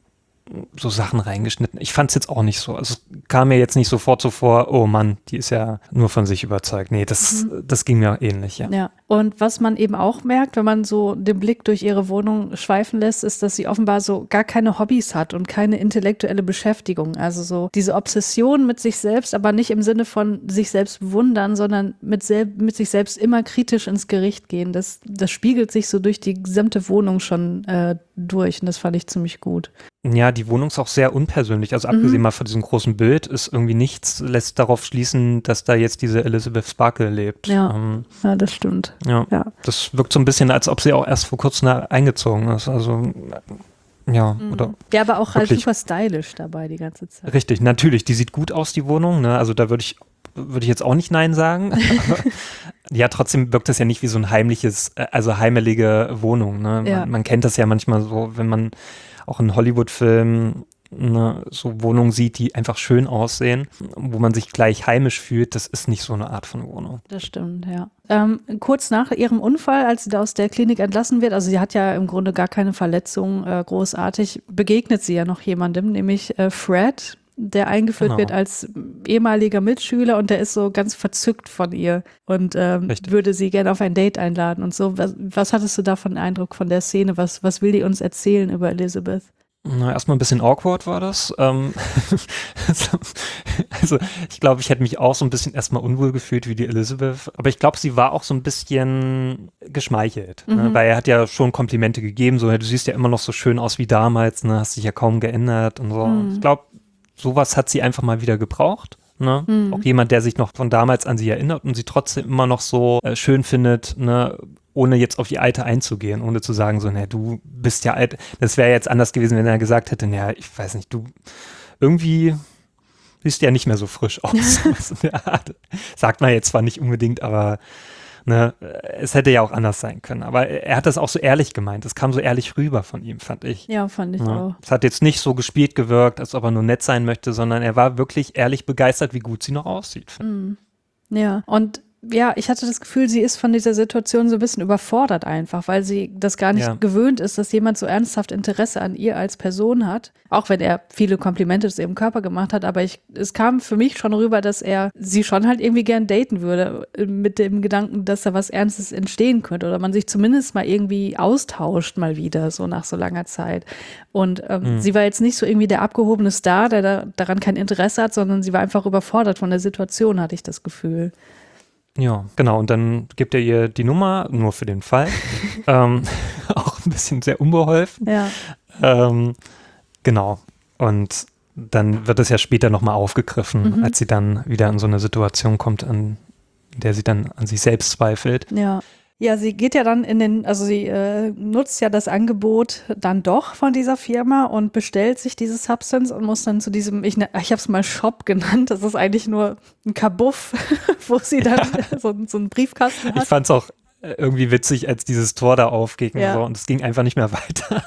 so Sachen reingeschnitten. Ich fand es jetzt auch nicht so. Also es kam mir jetzt nicht sofort so vor, oh Mann, die ist ja nur von sich überzeugt. Nee, das, Mhm. das ging mir ähnlich, ja. Ja, und was man eben auch merkt, wenn man so den Blick durch ihre Wohnung schweifen lässt, ist, dass sie offenbar so gar keine Hobbys hat und keine intellektuelle Beschäftigung. Also so diese Obsession mit sich selbst, aber nicht im Sinne von sich selbst bewundern, sondern mit, selb mit sich selbst immer kritisch ins Gericht gehen. Das, das spiegelt sich so durch die gesamte Wohnung schon äh, durch und das fand ich ziemlich gut. Ja, die Wohnung ist auch sehr unpersönlich. Also Mhm. abgesehen mal von diesem großen Bild ist irgendwie nichts, lässt darauf schließen, dass da jetzt diese Elizabeth Sparkle lebt. Ja. Ähm, Ja, das stimmt. ja. Ja. Das wirkt so ein bisschen, als ob sie auch erst vor kurzem da eingezogen ist. Also ja, oder Ja, aber auch halt wirklich- super stylisch dabei die ganze Zeit. richtig, natürlich, die sieht gut aus, die Wohnung, ne? Also da würde ich, würde ich jetzt auch nicht Nein sagen. Aber ja, trotzdem wirkt das ja nicht wie so ein heimliches, äh, also heimelige Wohnung, ne? Ja. Man, man kennt das ja manchmal so, wenn man auch in Hollywood-Filmen ne, so Wohnungen sieht, die einfach schön aussehen, wo man sich gleich heimisch fühlt, das ist nicht so eine Art von Wohnung. Das stimmt, ja. Ähm, kurz nach ihrem Unfall, als sie da aus der Klinik entlassen wird, also sie hat ja im Grunde gar keine Verletzung äh, großartig, begegnet sie ja noch jemandem, nämlich äh, Fred, der eingeführt Genau. wird als ehemaliger Mitschüler und der ist so ganz verzückt von ihr und ähm, Richtig. würde sie gerne auf ein Date einladen und so. Was, was hattest du da von Eindruck von der Szene? Was, was will die uns erzählen über Elizabeth? Na, erstmal ein bisschen awkward war das. Ähm, also ich glaube, ich hätte mich auch so ein bisschen erstmal unwohl gefühlt wie die Elizabeth. Aber ich glaube, sie war auch so ein bisschen geschmeichelt. Ne? Mhm. Weil er hat ja schon Komplimente gegeben. So, du siehst ja immer noch so schön aus wie damals. Ne? Hast dich ja kaum geändert und so. Mhm. Ich glaube, sowas hat sie einfach mal wieder gebraucht. Ne? Mhm. Auch jemand, der sich noch von damals an sie erinnert und sie trotzdem immer noch so äh, schön findet, ne? Ohne jetzt auf die Alte einzugehen, ohne zu sagen, so, ne, du bist ja alt. Das wäre jetzt anders gewesen, wenn er gesagt hätte, naja, ich weiß nicht, du irgendwie siehst ja nicht mehr so frisch aus. So in der Art. Sagt man jetzt zwar nicht unbedingt, aber ne, es hätte ja auch anders sein können. Aber er hat das auch so ehrlich gemeint. Es kam so ehrlich rüber von ihm, fand ich. Ja, fand ich Ja. auch. Es hat jetzt nicht so gespielt gewirkt, als ob er nur nett sein möchte, sondern er war wirklich ehrlich begeistert, wie gut sie noch aussieht. Mhm. Ja, und ja, ich hatte das Gefühl, sie ist von dieser Situation so ein bisschen überfordert einfach, weil sie das gar nicht Ja. gewöhnt ist, dass jemand so ernsthaft Interesse an ihr als Person hat. Auch wenn er viele Komplimente zu ihrem Körper gemacht hat, aber ich, es kam für mich schon rüber, dass er sie schon halt irgendwie gern daten würde, mit dem Gedanken, dass da was Ernstes entstehen könnte oder man sich zumindest mal irgendwie austauscht mal wieder, so nach so langer Zeit. Und ähm, Mhm. sie war jetzt nicht so irgendwie der abgehobene Star, der da, daran kein Interesse hat, sondern sie war einfach überfordert von der Situation, hatte ich das Gefühl. Ja, genau. Und dann gibt er ihr die Nummer, nur für den Fall. ähm, auch ein bisschen sehr unbeholfen. Ja. Ähm, genau. Und dann wird es ja später nochmal aufgegriffen, Mhm. als sie dann wieder in so eine Situation kommt, an der sie dann an sich selbst zweifelt. Ja. Ja, sie geht ja dann in den, also sie äh, nutzt ja das Angebot dann doch von dieser Firma und bestellt sich diese Substance und muss dann zu diesem, ich, ne- ich habe es mal Shop genannt, das ist eigentlich nur ein Kabuff, wo sie dann ja. so, so einen Briefkasten hat. Ich fand es auch irgendwie witzig, als dieses Tor da aufging Ja. und so, und es ging einfach nicht mehr weiter.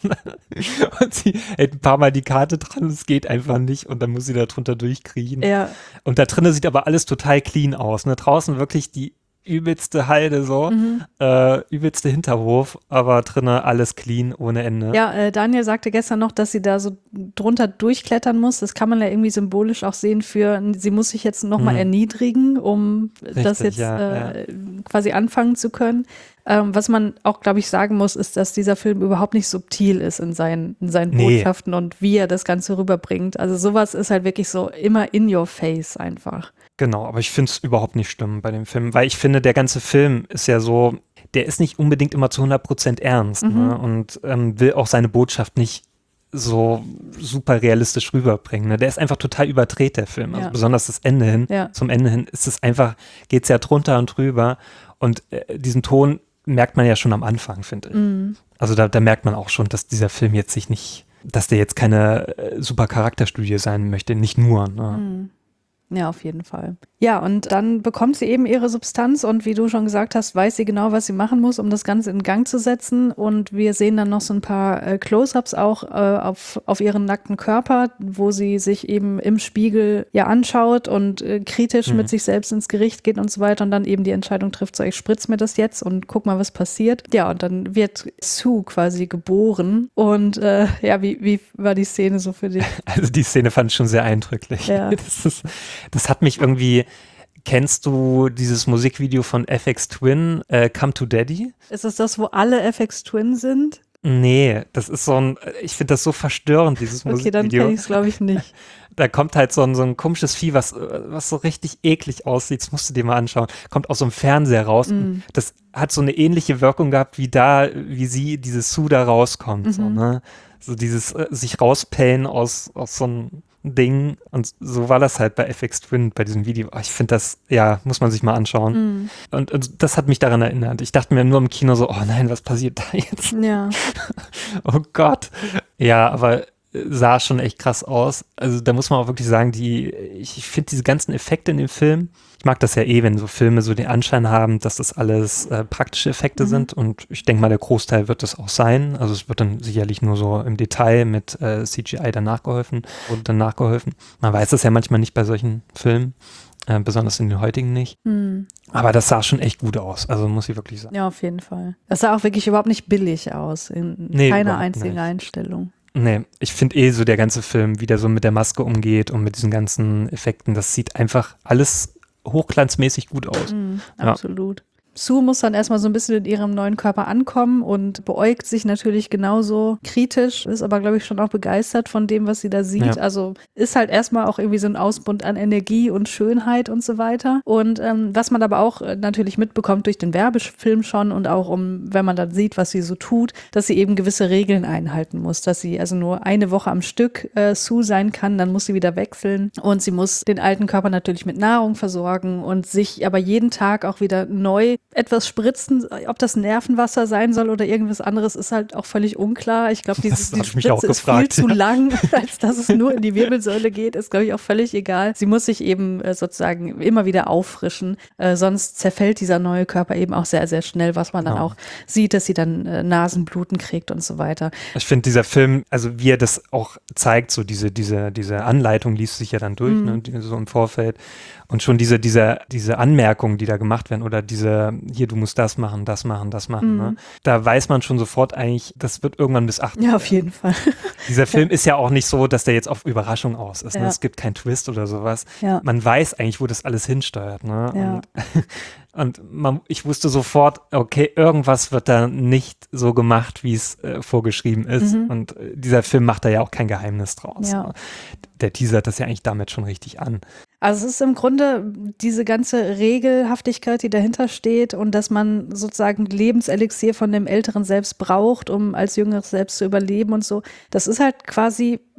Und sie hält ein paar Mal die Karte dran, es geht einfach nicht und dann muss sie da drunter durchkriechen. Ja, Und da drinnen sieht aber alles total clean aus. Ne? Draußen wirklich die übelste Halde so, mhm. äh, übelste Hinterhof, aber drinnen alles clean, ohne Ende. ja äh, Daniel sagte gestern noch, dass sie da so drunter durchklettern muss. Das kann man ja irgendwie symbolisch auch sehen für, sie muss sich jetzt nochmal Mhm. erniedrigen, um Richtig, das jetzt ja, äh, quasi anfangen zu können. Ähm, was man auch, glaube ich, sagen muss, ist, dass dieser Film überhaupt nicht subtil ist in seinen, in seinen Nee. Botschaften und wie er das Ganze rüberbringt. Also sowas ist halt wirklich so immer in your face einfach. Genau, aber ich finde es überhaupt nicht schlimm bei dem Film, weil ich finde, der ganze Film ist ja so, der ist nicht unbedingt immer zu hundert Prozent ernst, Mhm. ne? Und ähm, will auch seine Botschaft nicht so super realistisch rüberbringen. Ne? Der ist einfach total überdreht, der Film. Also Ja. besonders das Ende hin, Ja. zum Ende hin ist es einfach, geht es ja drunter und drüber und äh, diesen Ton merkt man ja schon am Anfang, finde ich. Mhm. Also da, da merkt man auch schon, dass dieser Film jetzt sich nicht, dass der jetzt keine äh, super Charakterstudie sein möchte, nicht nur. Ne? Mhm. Ja, auf jeden Fall. Ja, und dann bekommt sie eben ihre Substanz und wie du schon gesagt hast, weiß sie genau, was sie machen muss, um das Ganze in Gang zu setzen. Und wir sehen dann noch so ein paar äh, Close-ups auch äh, auf, auf ihren nackten Körper, wo sie sich eben im Spiegel ja anschaut und äh, kritisch Mhm. mit sich selbst ins Gericht geht und so weiter und dann eben die Entscheidung trifft, so ich spritz mir das jetzt und guck mal, was passiert. Ja, und dann wird Sue quasi geboren. Und äh, ja, wie, wie war die Szene so für dich? Also die Szene fand ich schon sehr eindrücklich. Ja. Das, ist, das hat mich irgendwie, kennst du dieses Musikvideo von F X Twin, äh, Come to Daddy? Ist es das, wo alle F X Twin sind? Nee, das ist so ein, ich finde das so verstörend, dieses Okay, dann Musikvideo. kenne ich es, glaube ich, nicht. Da kommt halt so ein, so ein komisches Vieh, was, was so richtig eklig aussieht, das musst du dir mal anschauen, kommt aus so einem Fernseher raus. Mm. Und das hat so eine ähnliche Wirkung gehabt, wie da, wie sie, diese Sue da rauskommt. Mhm. So, ne? So dieses äh, sich rauspellen aus, aus so einem Ding. Und so war das halt bei F X Twin, bei diesem Video. Oh, ich finde das, ja, muss man sich mal anschauen. Mm. Und, und das hat mich daran erinnert. Ich dachte mir nur im Kino so, oh nein, was passiert da jetzt? Ja. Oh Gott. Ja, aber sah schon echt krass aus. Also da muss man auch wirklich sagen, die, ich, ich finde diese ganzen Effekte in dem Film, ich mag das ja eh, wenn so Filme so den Anschein haben, dass das alles äh, praktische Effekte Mhm. sind und ich denke mal, der Großteil wird das auch sein. Also es wird dann sicherlich nur so im Detail mit äh, C G I danach geholfen und dann nachgeholfen. Man weiß das ja manchmal nicht bei solchen Filmen, äh, besonders in den heutigen nicht. Mm. Aber das sah schon echt gut aus, also muss ich wirklich sagen. Ja, auf jeden Fall. Das sah auch wirklich überhaupt nicht billig aus, in Nee, keiner überhaupt einzigen nicht. Einstellung. Nee, ich finde eh so der ganze Film, wie der so mit der Maske umgeht und mit diesen ganzen Effekten, das sieht einfach alles hochglanzmäßig gut aus. Mm, Ja. absolut. Sue muss dann erstmal so ein bisschen in ihrem neuen Körper ankommen und beäugt sich natürlich genauso kritisch, ist aber, glaube ich, schon auch begeistert von dem, was sie da sieht. Ja. Also ist halt erstmal auch irgendwie so ein Ausbund an Energie und Schönheit und so weiter. Und ähm, was man aber auch äh, natürlich mitbekommt durch den Werbefilm schon und auch um, wenn man dann sieht, was sie so tut, dass sie eben gewisse Regeln einhalten muss, dass sie also nur eine Woche am Stück äh, Sue sein kann, dann muss sie wieder wechseln und sie muss den alten Körper natürlich mit Nahrung versorgen und sich aber jeden Tag auch wieder neu etwas spritzen, ob das Nervenwasser sein soll oder irgendwas anderes, ist halt auch völlig unklar. Ich glaube, diese Das die hab ich mich auch Spritze ist gefragt, viel zu ja. lang, als dass es nur in die Wirbelsäule geht, ist, glaube ich, auch völlig egal. Sie muss sich eben äh, sozusagen immer wieder auffrischen, äh, sonst zerfällt dieser neue Körper eben auch sehr, sehr schnell, was man dann Ja. auch sieht, dass sie dann äh, Nasenbluten kriegt und so weiter. Ich finde dieser Film, also wie er das auch zeigt, so diese, diese, diese Anleitung liest sich ja dann durch, Mhm. ne, die- so im Vorfeld. Und schon diese, diese, diese Anmerkungen, die da gemacht werden, oder diese, hier, du musst das machen, das machen, das machen, Mhm. ne? Da weiß man schon sofort eigentlich, das wird irgendwann missachtet. Ja, auf jeden Fall. Dieser Film ist ja auch nicht so, dass der jetzt auf Überraschung aus ist. Ne? Ja. Es gibt keinen Twist oder sowas. Ja. Man weiß eigentlich, wo das alles hinsteuert. Ne? Ja. Und, und man, ich wusste sofort, okay, irgendwas wird da nicht so gemacht, wie es äh, vorgeschrieben ist. Mhm. Und äh, dieser Film macht da ja auch kein Geheimnis draus. Ja. Ne? Der teasert das ja eigentlich damit schon richtig an. Also es ist im Grunde diese ganze Regelhaftigkeit, die dahinter steht und dass man sozusagen Lebenselixier von dem älteren Selbst braucht, um als jüngeres Selbst zu überleben und so. Das ist halt quasi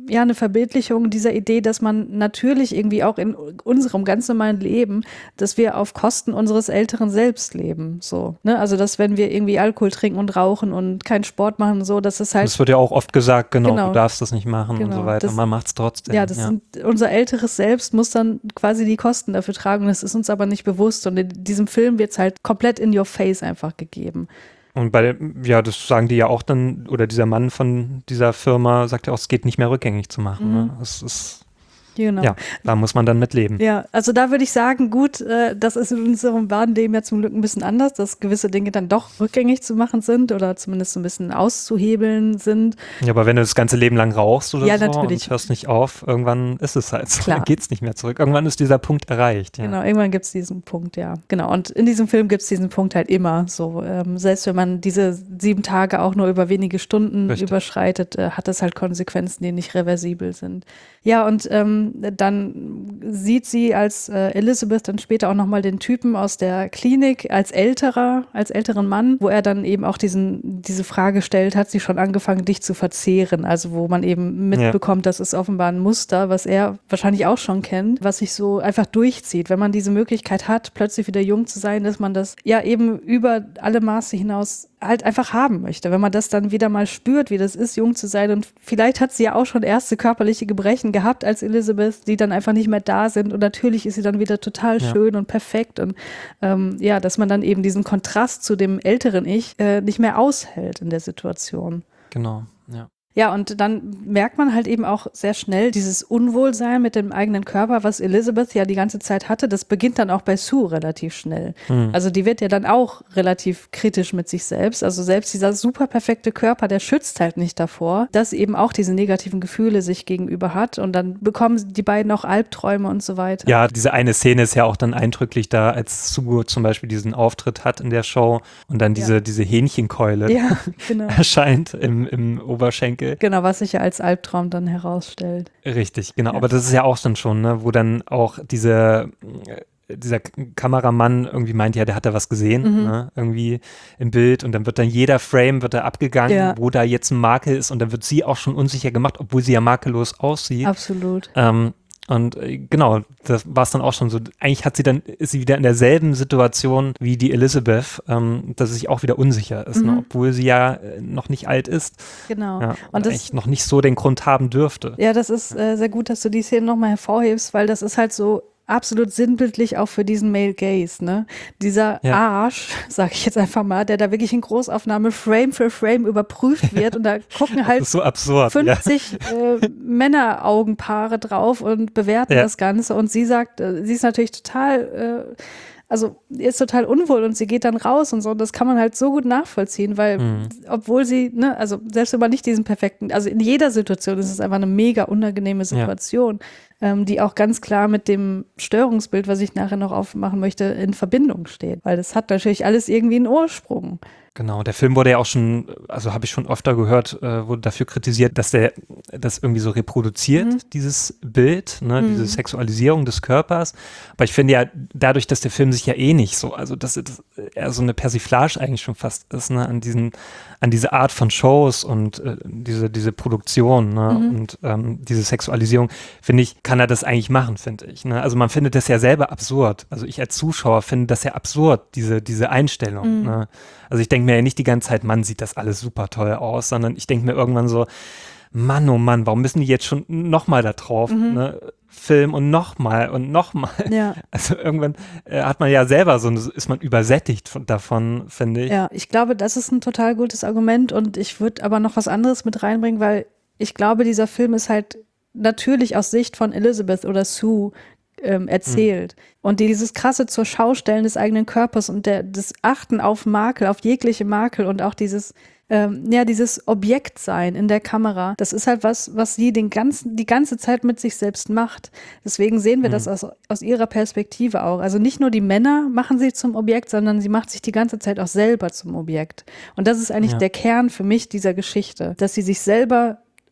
ja, eine Verbildlichung dieser Idee, dass man natürlich irgendwie auch in unserem ganz normalen Leben, dass wir auf Kosten unseres älteren Selbst leben, so, ne? Also, dass wenn wir irgendwie Alkohol trinken und rauchen und keinen Sport machen, so, dass es halt. Das wird ja auch oft gesagt, genau, Genau. du darfst das nicht machen Genau, und so weiter. das, Man macht es trotzdem. Ja, das ja. sind, unser älteres Selbst muss dann quasi die Kosten dafür tragen. Das ist uns aber nicht bewusst. Und in diesem Film wird es halt komplett in your face einfach gegeben. Und bei der, ja, das sagen die ja auch dann, oder dieser Mann von dieser Firma sagt ja auch, es geht nicht mehr rückgängig zu machen. Mhm. Ne? Es ist, Genau. ja, da muss man dann mit leben. Ja, also da würde ich sagen, gut, äh, das ist in unserem wahren Leben ja zum Glück ein bisschen anders, dass gewisse Dinge dann doch rückgängig zu machen sind oder zumindest so ein bisschen auszuhebeln sind. Ja, aber wenn du das ganze Leben lang rauchst oder Ja, so natürlich. und hörst nicht auf, irgendwann ist es halt so. Klar. Dann geht es nicht mehr zurück. Irgendwann ist dieser Punkt erreicht. Ja. Genau, irgendwann gibt es diesen Punkt, ja. Genau, und in diesem Film gibt es diesen Punkt halt immer so. Ähm, selbst wenn man diese sieben Tage auch nur über wenige Stunden Richtig. überschreitet, äh, hat das halt Konsequenzen, die nicht reversibel sind. Ja, und ähm, dann sieht sie als äh, Elizabeth dann später auch nochmal den Typen aus der Klinik als älterer, als älteren Mann, wo er dann eben auch diesen, diese Frage stellt, hat sie schon angefangen, dich zu verzehren? Also wo man eben mitbekommt, ja. Das ist offenbar ein Muster, was er wahrscheinlich auch schon kennt, was sich so einfach durchzieht. Wenn man diese Möglichkeit hat, plötzlich wieder jung zu sein, dass man das ja eben über alle Maße hinaus halt einfach haben möchte. Wenn man das dann wieder mal spürt, wie das ist, jung zu sein, und vielleicht hat sie ja auch schon erste körperliche Gebrechen gehabt als Elizabeth, die dann einfach nicht mehr da sind, und natürlich ist sie dann wieder total ja. schön und perfekt, und ähm, ja, dass man dann eben diesen Kontrast zu dem älteren Ich äh, nicht mehr aushält in der Situation. Genau, ja. Ja, und dann merkt man halt eben auch sehr schnell dieses Unwohlsein mit dem eigenen Körper, was Elizabeth ja die ganze Zeit hatte. Das beginnt dann auch bei Sue relativ schnell. Mhm. Also die wird ja dann auch relativ kritisch mit sich selbst. Also selbst dieser super perfekte Körper, der schützt halt nicht davor, dass sie eben auch diese negativen Gefühle sich gegenüber hat. Und dann bekommen die beiden auch Albträume und so weiter. Ja, diese eine Szene ist ja auch dann eindrücklich da, als Sue zum Beispiel diesen Auftritt hat in der Show und dann diese, ja. diese Hähnchenkeule ja, genau. erscheint im, im Oberschenkel. Genau, was sich ja als Albtraum dann herausstellt. Richtig, genau. Ja. Aber das ist ja auch dann schon, ne, wo dann auch diese, dieser Kameramann irgendwie meint, ja, der hat da was gesehen, mhm. ne, irgendwie im Bild, und dann wird dann jeder Frame wird da abgegangen, ja. wo da jetzt ein Makel ist, und dann wird sie auch schon unsicher gemacht, obwohl sie ja makellos aussieht. Absolut. Ähm, Und äh, genau, das war es dann auch schon so. Eigentlich hat sie dann, ist sie wieder in derselben Situation wie die Elizabeth, ähm, dass sie sich auch wieder unsicher ist, mhm. ne? Obwohl sie ja äh, noch nicht alt ist. Genau. Ja, und, und das, eigentlich noch nicht so den Grund haben dürfte. Ja, das ist äh, sehr gut, dass du die Szene nochmal hervorhebst, weil das ist halt so absolut sinnbildlich auch für diesen Male Gaze, ne? Dieser ja. Arsch, sag ich jetzt einfach mal, der da wirklich in Großaufnahme Frame für Frame überprüft wird, und da gucken halt so absurd, fünfzig ja. äh, Männeraugenpaare drauf und bewerten ja. das Ganze, und sie sagt, äh, sie ist natürlich total äh, also ist total unwohl, und sie geht dann raus und so, und das kann man halt so gut nachvollziehen, weil mhm. obwohl sie, ne, also selbst wenn man nicht diesen perfekten, also in jeder Situation ist es einfach eine mega unangenehme Situation, ja. ähm, die auch ganz klar mit dem Störungsbild, was ich nachher noch aufmachen möchte, in Verbindung steht, weil das hat natürlich alles irgendwie einen Ursprung. Genau, der Film wurde ja auch schon, also habe ich schon öfter gehört, äh, wurde dafür kritisiert, dass der das irgendwie so reproduziert, mhm. dieses Bild, ne, mhm. diese Sexualisierung des Körpers. Aber ich finde ja, dadurch, dass der Film sich ja eh nicht so, also dass das eher so eine Persiflage eigentlich schon fast ist, ne, an diesen, an diese Art von Shows und äh, diese, diese Produktion, ne, mhm. und ähm, diese Sexualisierung, finde ich, kann er das eigentlich machen, finde ich. Ne? Also man findet das ja selber absurd. Also ich als Zuschauer finde das ja absurd, diese, diese Einstellung. Mhm. Ne? Also ich denke mir ja nicht die ganze Zeit, Mann, sieht das alles super toll aus, sondern ich denke mir irgendwann so, Mann, oh Mann, warum müssen die jetzt schon nochmal da drauf, mhm. ne? Film und nochmal und nochmal. Ja. Also irgendwann äh, hat man ja selber so, ist man übersättigt von, davon, finde ich. Ja, ich glaube, das ist ein total gutes Argument, und ich würde aber noch was anderes mit reinbringen, weil ich glaube, dieser Film ist halt natürlich aus Sicht von Elizabeth oder Sue Ähm, erzählt. Mhm. Und dieses krasse zur Schaustellen des eigenen Körpers und der, das Achten auf Makel, auf jegliche Makel, und auch dieses, ähm, ja, dieses Objektsein in der Kamera, das ist halt was, was sie den ganzen, die ganze Zeit mit sich selbst macht. Deswegen sehen wir mhm. das aus, aus ihrer Perspektive auch. Also nicht nur die Männer machen sie zum Objekt, sondern sie macht sich die ganze Zeit auch selber zum Objekt. Und das ist eigentlich ja. der Kern für mich dieser Geschichte, dass sie sich selber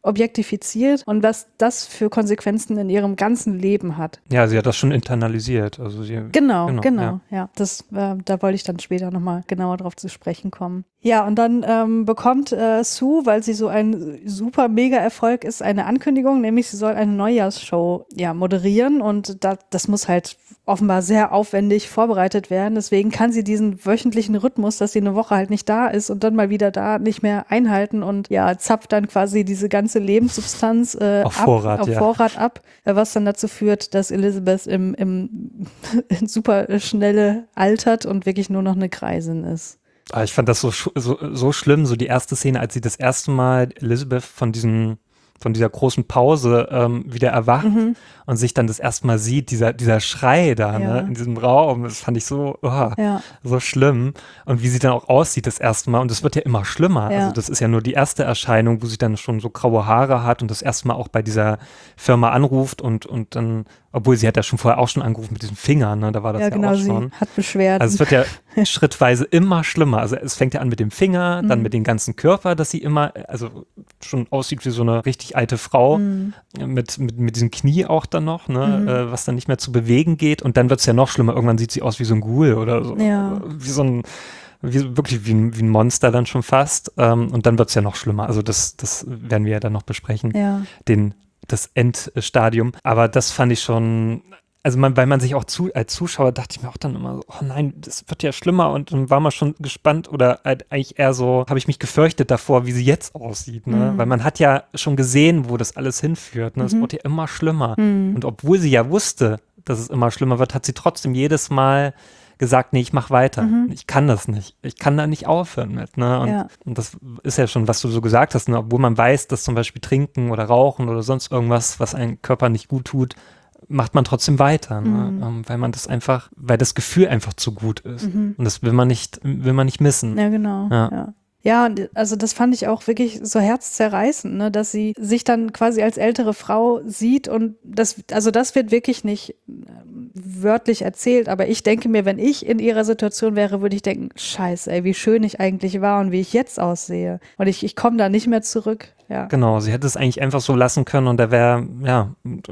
objektifiziert und was das für Konsequenzen in ihrem ganzen Leben hat. Ja, sie hat das schon internalisiert. Also sie, Genau, genau, genau, ja. ja. Das, äh, da wollte ich dann später nochmal genauer drauf zu sprechen kommen. Ja, und dann ähm, bekommt äh, Sue, weil sie so ein super Mega-Erfolg ist, eine Ankündigung, nämlich sie soll eine Neujahrsshow ja, moderieren und da, das muss halt offenbar sehr aufwendig vorbereitet werden. Deswegen kann sie diesen wöchentlichen Rhythmus, dass sie eine Woche halt nicht da ist und dann mal wieder da, nicht mehr einhalten und ja, zapft dann quasi diese ganze Lebenssubstanz äh, auf ab, Vorrat, auf ja. Vorrat ab, äh, was dann dazu führt, dass Elizabeth im, im super schnelle altert und wirklich nur noch eine Greisin ist. Ah, ich fand das so, so, so schlimm, so die erste Szene, als sie das erste Mal Elizabeth von diesem von dieser großen Pause ähm, wieder erwacht Mhm. und sich dann das erste Mal sieht, dieser, dieser Schrei da, Ja. ne, in diesem Raum, das fand ich so, oh, Ja. so schlimm. Und wie sie dann auch aussieht das erste Mal und das wird ja immer schlimmer. Ja. Also das ist ja nur die erste Erscheinung, wo sie dann schon so graue Haare hat und das erste Mal auch bei dieser Firma anruft und, und dann, obwohl sie hat ja schon vorher auch schon angerufen mit diesem Finger, ne, da war das Ja, ja, genau, auch sie schon. hat Beschwerden. Also es wird ja schrittweise immer schlimmer. Also es fängt ja an mit dem Finger, dann Mhm. mit dem ganzen Körper, dass sie immer, also schon aussieht wie so eine richtig alte Frau, Mhm. mit, mit, mit diesem Knie auch dann noch, ne, Mhm. äh, was dann nicht mehr zu bewegen geht und dann wird es ja noch schlimmer. Irgendwann sieht sie aus wie so ein Ghoul oder so. Ja. Wie so ein, wie, wirklich wie ein, wie ein Monster dann schon fast. Ähm, und dann wird es ja noch schlimmer. Also das, das werden wir ja dann noch besprechen, Ja. den, das Endstadium. Aber das fand ich schon, also man, weil man sich auch zu, als Zuschauer dachte ich mir auch dann immer so, oh nein, das wird ja schlimmer und dann war man schon gespannt oder halt eigentlich eher so, habe ich mich gefürchtet davor, wie sie jetzt aussieht, ne? Mhm. Weil man hat ja schon gesehen, wo das alles hinführt, ne? Es Mhm. wird ja immer schlimmer. Mhm. Und obwohl sie ja wusste, dass es immer schlimmer wird, hat sie trotzdem jedes Mal gesagt, nee, ich mach weiter. Mhm. Ich kann das nicht. Ich kann da nicht aufhören mit. Ne? Und, Ja. und das ist ja schon, was du so gesagt hast, ne? Obwohl man weiß, dass zum Beispiel Trinken oder Rauchen oder sonst irgendwas, was einem Körper nicht gut tut, macht man trotzdem weiter, ne? Mhm. ähm, weil man das einfach, weil das Gefühl einfach zu gut ist. Mhm. Und das will man nicht, will man nicht missen. Ja, genau. Ja. Ja. Ja, und also das fand ich auch wirklich so herzzerreißend, ne, dass sie sich dann quasi als ältere Frau sieht und das, also das wird wirklich nicht ähm, wörtlich erzählt, aber ich denke mir, wenn ich in ihrer Situation wäre, würde ich denken, scheiße, ey, wie schön ich eigentlich war und wie ich jetzt aussehe. Und ich, ich komme da nicht mehr zurück. Ja. Genau, sie hätte es eigentlich einfach so lassen können und da wäre, ja,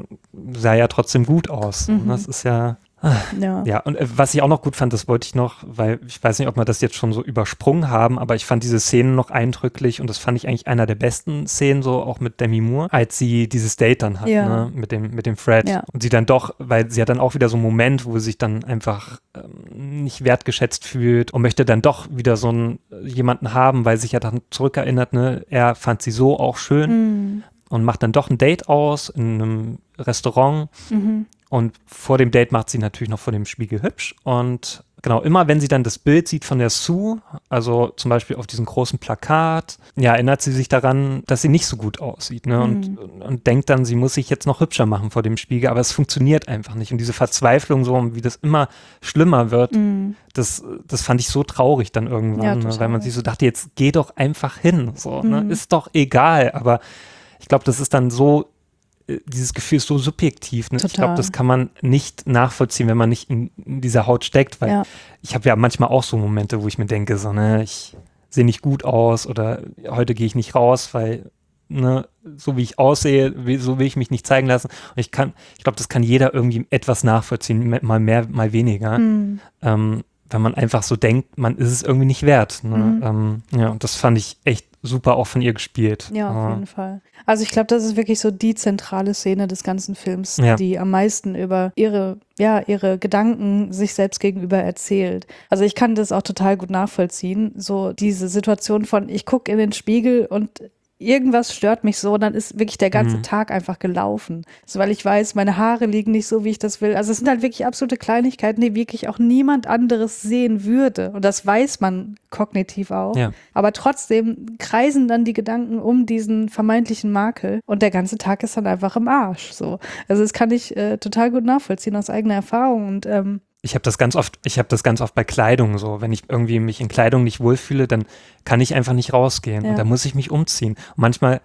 sah ja trotzdem gut aus. Mhm. Und das ist ja, Ja. ja, und äh, was ich auch noch gut fand, das wollte ich noch, weil ich weiß nicht, ob wir das jetzt schon so übersprungen haben, aber ich fand diese Szenen noch eindrücklich und das fand ich eigentlich einer der besten Szenen, so auch mit Demi Moore, als sie dieses Date dann hat, Ja. ne, mit dem, mit dem Fred. Ja. Und sie dann doch, weil sie hat dann auch wieder so einen Moment, wo sie sich dann einfach ähm, nicht wertgeschätzt fühlt und möchte dann doch wieder so einen, jemanden haben, weil sie sich ja dann zurückerinnert, ne, er fand sie so auch schön Mhm. und macht dann doch ein Date aus in einem Restaurant. Mhm. Und vor dem Date macht sie natürlich noch vor dem Spiegel hübsch. Und genau, immer wenn sie dann das Bild sieht von der Sue, also zum Beispiel auf diesem großen Plakat, ja, erinnert sie sich daran, dass sie nicht so gut aussieht, ne? Und, Mhm. und, und denkt dann, sie muss sich jetzt noch hübscher machen vor dem Spiegel, aber es funktioniert einfach nicht. Und diese Verzweiflung, so wie das immer schlimmer wird, Mhm. das, das fand ich so traurig dann irgendwann, Ja, ne? total. Weil man sich so dachte, jetzt geh doch einfach hin, so, ne? Mhm. Ist doch egal, aber ich glaube, das ist dann so, dieses Gefühl ist so subjektiv. Ne? Ich Total. glaube, das kann man nicht nachvollziehen, wenn man nicht in, in dieser Haut steckt, weil Ja. ich habe ja manchmal auch so Momente, wo ich mir denke, so, ne, ich sehe nicht gut aus oder heute gehe ich nicht raus, weil, ne, so wie ich aussehe, wie, so will ich mich nicht zeigen lassen. Und ich kann, ich glaube, das kann jeder irgendwie etwas nachvollziehen, mal mehr, mal weniger. Mhm. Ähm, wenn man einfach so denkt, man ist es irgendwie nicht wert. Ne? Mhm. Ähm, ja, und das fand ich echt super auch von ihr gespielt. Ja, auf Aber- jeden Fall. Also ich glaube, das ist wirklich so die zentrale Szene des ganzen Films, Ja. die am meisten über ihre, ja, ihre Gedanken sich selbst gegenüber erzählt. Also ich kann das auch total gut nachvollziehen. So diese Situation von, ich gucke in den Spiegel und irgendwas stört mich so, dann ist wirklich der ganze Mhm. Tag einfach gelaufen. So, weil ich weiß, meine Haare liegen nicht so, wie ich das will. Also es sind halt wirklich absolute Kleinigkeiten, die wirklich auch niemand anderes sehen würde. Und das weiß man kognitiv auch. Ja. Aber trotzdem kreisen dann die Gedanken um diesen vermeintlichen Makel und der ganze Tag ist dann einfach im Arsch. So. Also das kann ich äh, total gut nachvollziehen aus eigener Erfahrung. Und ähm, Ich habe das ganz oft, ich habe das ganz oft bei Kleidung so. Wenn ich irgendwie mich in Kleidung nicht wohlfühle, dann kann ich einfach nicht rausgehen. Ja. Und da muss ich mich umziehen. Und manchmal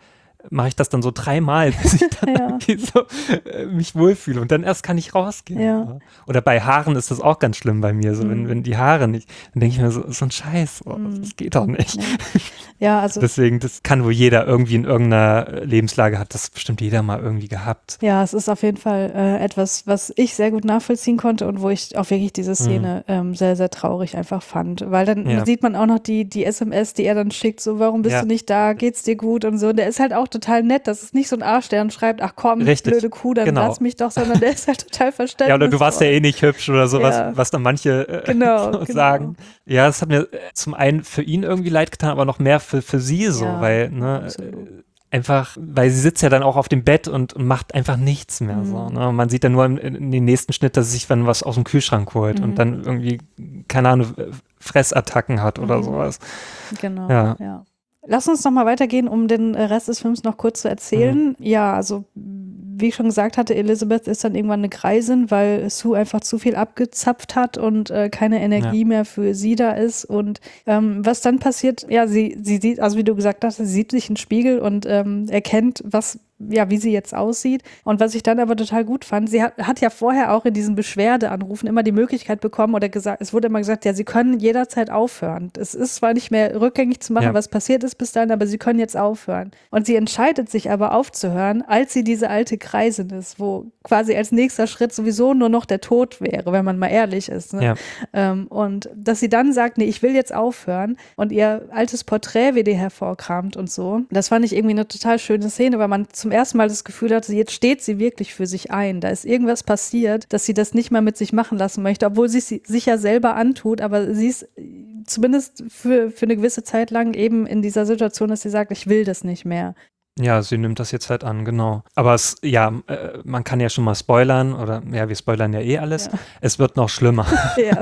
mache ich das dann so dreimal, bis ich dann Ja. irgendwie so äh, mich wohlfühle und dann erst kann ich rausgehen. Ja. Oder bei Haaren ist das auch ganz schlimm bei mir, so Mhm. wenn, wenn die Haare nicht, dann denke ich mir so, so ein Scheiß, oh, Mhm. das geht doch nicht. Ja. Ja, also Deswegen, das kann wohl jeder irgendwie in irgendeiner Lebenslage, hat das bestimmt jeder mal irgendwie gehabt. ja, es ist auf jeden Fall äh, etwas, was ich sehr gut nachvollziehen konnte und wo ich auch wirklich diese Szene ähm, sehr, sehr traurig einfach fand. Weil dann Ja. sieht man auch noch die, die S M S, die er dann schickt, so, warum bist Ja. du nicht da, geht's dir gut und so. Und der ist halt auch total nett. Das ist nicht so ein Arsch, der dann schreibt, ach komm, Richtig, blöde Kuh, dann genau. lass mich doch, sondern der ist halt total verständnisvoll. Ja, oder du warst ja eh nicht hübsch oder sowas, Ja. was dann manche äh, Genau, so genau. sagen. Ja, es hat mir äh, zum einen für ihn irgendwie leid getan, aber noch mehr für, für sie so, Ja, weil, ne, absolut. äh, einfach, weil sie sitzt ja dann auch auf dem Bett und, und macht einfach nichts mehr Mhm. so. Ne? Man sieht dann nur in, in den nächsten Schnitt, dass sie sich dann was aus dem Kühlschrank holt Mhm. und dann irgendwie, keine Ahnung, Fressattacken hat oder Mhm. sowas. Genau, Ja. ja. Lass uns noch mal weitergehen, um den Rest des Films noch kurz zu erzählen. Mhm. Ja, also wie ich schon gesagt hatte, Elizabeth ist dann irgendwann eine Greisin, weil Sue einfach zu viel abgezapft hat und äh, keine Energie Ja. mehr für sie da ist. Und ähm, was dann passiert, ja, sie, sie sieht, also wie du gesagt hast, sie sieht sich im Spiegel und ähm, erkennt, was ja, wie sie jetzt aussieht. Und was ich dann aber total gut fand, sie hat, hat ja vorher auch in diesen Beschwerdeanrufen immer die Möglichkeit bekommen oder gesagt, es wurde immer gesagt, ja, sie können jederzeit aufhören. Es ist zwar nicht mehr rückgängig zu machen, Ja. was passiert ist bis dahin, aber sie können jetzt aufhören. Und sie entscheidet sich aber aufzuhören, als sie diese alte Greisin ist, wo quasi als nächster Schritt sowieso nur noch der Tod wäre, wenn man mal ehrlich ist. Ne? Ja. Ähm, und dass sie dann sagt, nee, ich will jetzt aufhören und ihr altes Porträt wieder hervorkramt und so. Das fand ich irgendwie eine total schöne Szene, weil man zum ersten Mal das Gefühl hatte, jetzt steht sie wirklich für sich ein. Da ist irgendwas passiert, dass sie das nicht mehr mit sich machen lassen möchte, obwohl sie es sich ja selber antut, aber sie ist zumindest für, für eine gewisse Zeit lang eben in dieser Situation, dass sie sagt, ich will das nicht mehr. Ja, sie nimmt das jetzt halt an, genau. Aber es, ja, äh, man kann ja schon mal spoilern, oder ja, wir spoilern ja eh alles. Ja. Es wird noch schlimmer. Ja.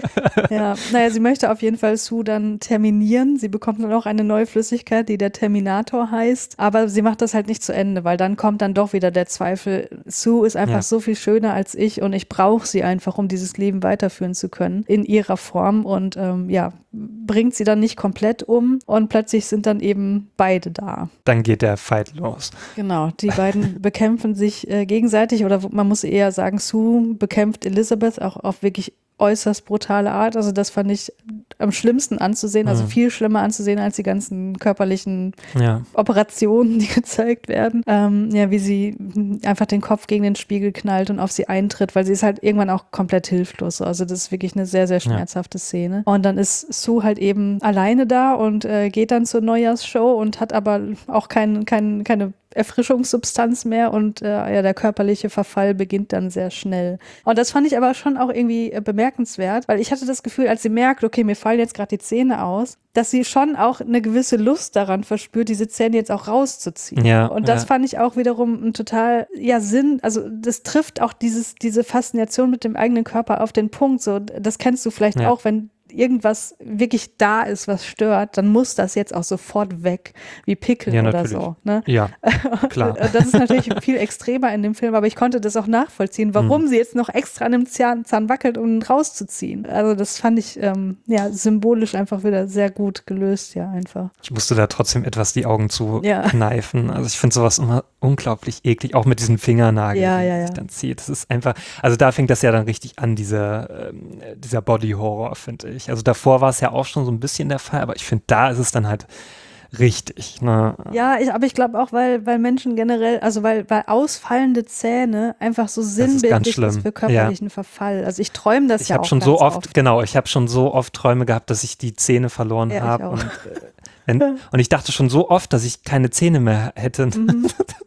ja, naja, sie möchte auf jeden Fall Sue dann terminieren. Sie bekommt dann auch eine neue Flüssigkeit, die der Terminator heißt. Aber sie macht das halt nicht zu Ende, weil dann kommt dann doch wieder der Zweifel, Sue ist einfach Ja. so viel schöner als ich und ich brauche sie einfach, um dieses Leben weiterführen zu können, in ihrer Form. Und ähm, ja, bringt sie dann nicht komplett um und plötzlich sind dann eben beide da. Dann geht der Fight los. Genau, die beiden bekämpfen sich äh, gegenseitig oder man muss eher sagen, Sue bekämpft Elizabeth auch auf wirklich äußerst brutale Art. Also das fand ich am schlimmsten anzusehen, also Mhm. viel schlimmer anzusehen als die ganzen körperlichen Ja. Operationen, die gezeigt werden. Ähm, ja, wie sie einfach den Kopf gegen den Spiegel knallt und auf sie eintritt, weil sie ist halt irgendwann auch komplett hilflos. Also das ist wirklich eine sehr, sehr schmerzhafte Szene. Und dann ist Sue halt eben alleine da und äh, geht dann zur Neujahrsshow und hat aber auch kein, kein, keine Erfrischungssubstanz mehr und äh, ja, der körperliche Verfall beginnt dann sehr schnell. Und das fand ich aber schon auch irgendwie äh, bemerkenswert, weil ich hatte das Gefühl, als sie merkt, okay, mir fallen jetzt gerade die Zähne aus, dass sie schon auch eine gewisse Lust daran verspürt, diese Zähne jetzt auch rauszuziehen. Ja, und das ja. fand ich auch wiederum ein total, ja, Sinn, also das trifft auch dieses, diese Faszination mit dem eigenen Körper auf den Punkt, so, das kennst du vielleicht Ja. auch, wenn irgendwas wirklich da ist, was stört, dann muss das jetzt auch sofort weg, wie Pickel Ja, oder natürlich. so. Ne? Ja, klar. Das ist natürlich viel extremer in dem Film, aber ich konnte das auch nachvollziehen, warum Mhm. sie jetzt noch extra an dem Zahn, Zahn wackelt, um ihn rauszuziehen. Also das fand ich ähm, ja symbolisch einfach wieder sehr gut gelöst, ja einfach. Ich musste da trotzdem etwas die Augen zu Ja. kneifen. Also ich finde sowas immer unglaublich eklig, auch mit diesen Fingernagel, Ja, die ja, man ja. sich dann zieht. Das ist einfach, also da fängt das ja dann richtig an, dieser, ähm, dieser Body-Horror, finde ich. Also davor war es ja auch schon so ein bisschen der Fall, aber ich finde, da ist es dann halt richtig. Ne? Ja, ich, aber ich glaube auch, weil, weil Menschen generell, also weil, weil ausfallende Zähne einfach so ganz sinnbildlich schlimm. ist für körperlichen Verfall. Also ich träume das Ich ja habe auch schon ganz so oft, genau, ich habe schon so oft Träume gehabt, dass ich die Zähne verloren Ja, ich habe. auch. Und, äh, wenn, und ich dachte schon so oft, dass ich keine Zähne mehr hätte. Mhm.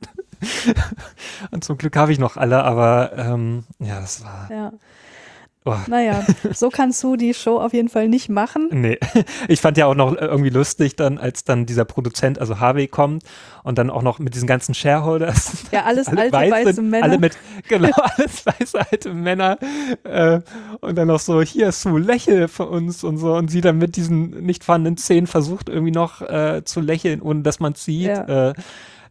Und zum Glück habe ich noch alle, aber ähm, ja, das war. Ja. Oh. Naja, so kannst du die Show auf jeden Fall nicht machen. Nee, ich fand ja auch noch irgendwie lustig dann, als dann dieser Produzent, also Harvey, kommt und dann auch noch mit diesen ganzen Shareholders. Ja, alles alle alte, weiß weiße sind, Männer. Alle mit, genau, alles weiße alte Männer. Äh, und dann noch so, hier ist Sue, lächel für uns und so. Und sie dann mit diesen nicht vorhandenen Zähnen versucht irgendwie noch äh, zu lächeln, ohne dass man es sieht. Ja. Äh,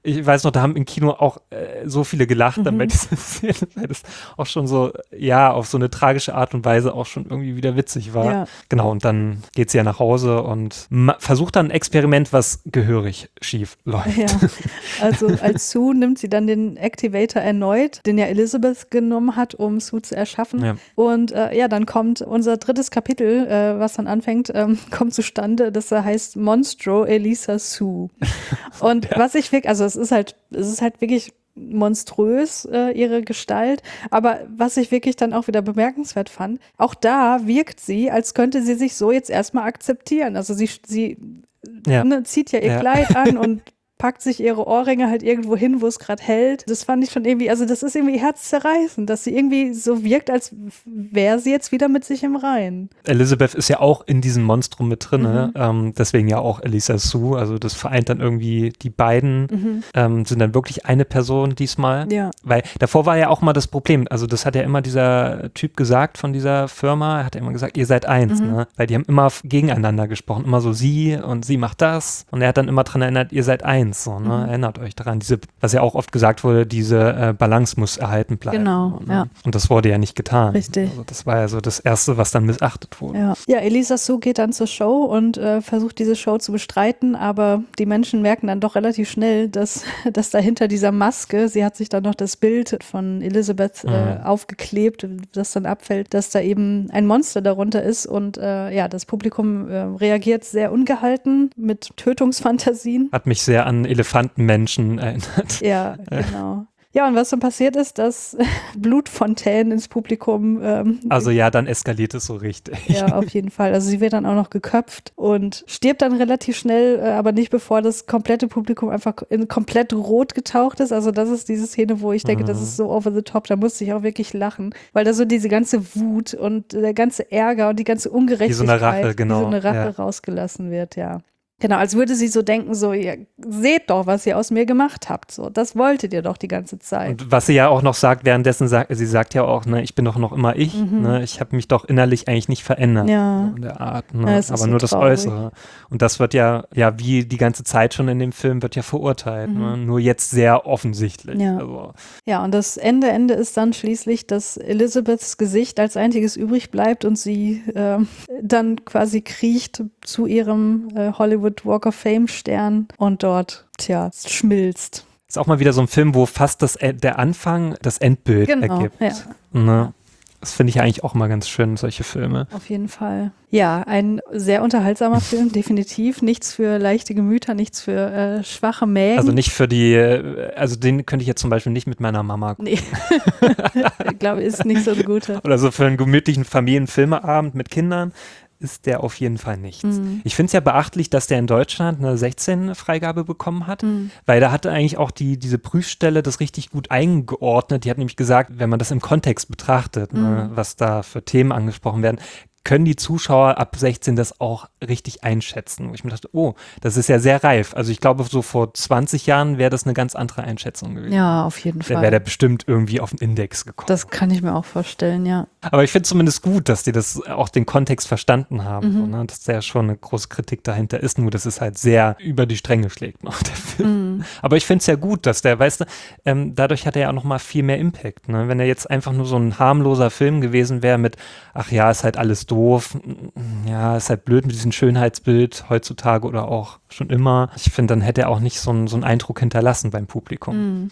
ich weiß noch, da haben im Kino auch äh, so viele gelacht mhm. dann bei dieser Szene, weil das auch schon so, ja, auf so eine tragische Art und Weise auch schon irgendwie wieder witzig war. Ja. Genau, und dann geht sie ja nach Hause und ma- versucht dann ein Experiment, was gehörig schief läuft. Ja, also als Sue nimmt sie dann den Activator erneut, den ja Elizabeth genommen hat, um Sue zu erschaffen. Ja. Und äh, ja, dann kommt unser drittes Kapitel, äh, was dann anfängt, ähm, kommt zustande, das heißt Monstro Elisa Sue. Und ja. was ich wirklich, also es ist halt, es ist halt wirklich monströs, äh, ihre Gestalt, aber was ich wirklich dann auch wieder bemerkenswert fand, auch da wirkt sie, als könnte sie sich so jetzt erstmal akzeptieren. Also sie, sie ja. ne, zieht ja ihr ja. Kleid an und packt sich ihre Ohrringe halt irgendwo hin, wo es gerade hält. Das fand ich schon irgendwie, also das ist irgendwie herzzerreißend, dass sie irgendwie so wirkt, als wäre sie jetzt wieder mit sich im Reinen. Elizabeth ist ja auch in diesem Monstrum mit drin, mhm. ähm, deswegen ja auch Elisa Sue, also das vereint dann irgendwie die beiden, mhm. ähm, sind dann wirklich eine Person diesmal. Ja. Weil davor war ja auch mal das Problem, also das hat ja immer dieser Typ gesagt von dieser Firma, er hat ja immer gesagt, ihr seid eins, mhm. ne? Weil die haben immer gegeneinander gesprochen, immer so sie und sie macht das und er hat dann immer dran erinnert, ihr seid eins. So, ne? Mhm. Erinnert euch daran, diese, was ja auch oft gesagt wurde, diese äh, Balance muss erhalten bleiben. Genau, ne? ja. Und das wurde ja nicht getan. Richtig. Also das war ja so das Erste, was dann missachtet wurde. Ja, ja, Elisa Sue geht dann zur Show und äh, versucht diese Show zu bestreiten, aber die Menschen merken dann doch relativ schnell, dass, dass da hinter dieser Maske, sie hat sich dann noch das Bild von Elizabeth äh, mhm. aufgeklebt, das dann abfällt, dass da eben ein Monster darunter ist und äh, ja, das Publikum äh, reagiert sehr ungehalten mit Tötungsfantasien. Hat mich sehr an Elefantenmenschen erinnert. Ja, genau. Ja, und was dann passiert ist, dass Blutfontänen ins Publikum. Ähm, also ja, dann eskaliert es so richtig. Ja, auf jeden Fall. Also sie wird dann auch noch geköpft und stirbt dann relativ schnell, äh, aber nicht bevor das komplette Publikum einfach in komplett rot getaucht ist. Also das ist diese Szene, wo ich denke, mhm. das ist so over the top. Da musste ich auch wirklich lachen, weil da so diese ganze Wut und der ganze Ärger und die ganze Ungerechtigkeit, wie so eine Rache, genau. wie so eine Rache ja. rausgelassen wird, ja. Genau, als würde sie so denken, so, ihr seht doch, was ihr aus mir gemacht habt. So, das wolltet ihr doch die ganze Zeit. Und was sie ja auch noch sagt, währenddessen sagt, sie sagt ja auch, ne, ich bin doch noch immer ich, mhm. ne, ich habe mich doch innerlich eigentlich nicht verändert. Ja. So in der Art, ne, ja, aber so nur das traurig. Äußere. Und das wird ja, ja, wie die ganze Zeit schon in dem Film, wird ja verurteilt. Mhm. Ne, nur jetzt sehr offensichtlich. Ja. Also. ja, und das Ende, Ende ist dann schließlich, dass Elizabeths Gesicht als einziges übrig bleibt und sie äh, dann quasi kriecht zu ihrem äh, Hollywood Walk of Fame Stern und dort, tja, schmilzt. Ist auch mal wieder so ein Film, wo fast das, der Anfang das Endbild genau, ergibt. Ja. Ne? Das finde ich ja eigentlich auch mal ganz schön, solche Filme. Auf jeden Fall. Ja, ein sehr unterhaltsamer Film, definitiv. Nichts für leichte Gemüter, nichts für äh, schwache Mägen. Also nicht für die, also den könnte ich jetzt zum Beispiel nicht mit meiner Mama gucken. Nee, ich glaube, ist nicht so ein guter. Oder so für einen gemütlichen Familienfilmeabend mit Kindern ist der auf jeden Fall nichts. Mhm. Ich finde es ja beachtlich, dass der in Deutschland eine sechzehn Freigabe bekommen hat, mhm. weil da hatte eigentlich auch die, diese Prüfstelle das richtig gut eingeordnet. Die hat nämlich gesagt, wenn man das im Kontext betrachtet, mhm. ne, was da für Themen angesprochen werden, können die Zuschauer ab sechzehn das auch richtig einschätzen. Wo ich mir dachte, oh, das ist ja sehr reif. Also ich glaube, so vor zwanzig Jahren wäre das eine ganz andere Einschätzung gewesen. Ja, auf jeden Fall. Da wäre der bestimmt irgendwie auf den Index gekommen. Das kann ich mir auch vorstellen, ja. Aber ich finde zumindest gut, dass die das auch den Kontext verstanden haben. Mhm. So, ne? Dass da ja schon eine große Kritik dahinter ist, nur dass es halt sehr über die Stränge schlägt noch, der Film. Mhm. Aber ich finde es ja gut, dass der, weißt du, ähm, dadurch hat er ja auch noch mal viel mehr Impact. Ne? Wenn er jetzt einfach nur so ein harmloser Film gewesen wäre mit, ach ja, ist halt alles doof, ja, ist halt blöd mit diesem Schönheitsbild heutzutage oder auch schon immer. Ich finde, dann hätte er auch nicht so, ein, so einen Eindruck hinterlassen beim Publikum. Mhm.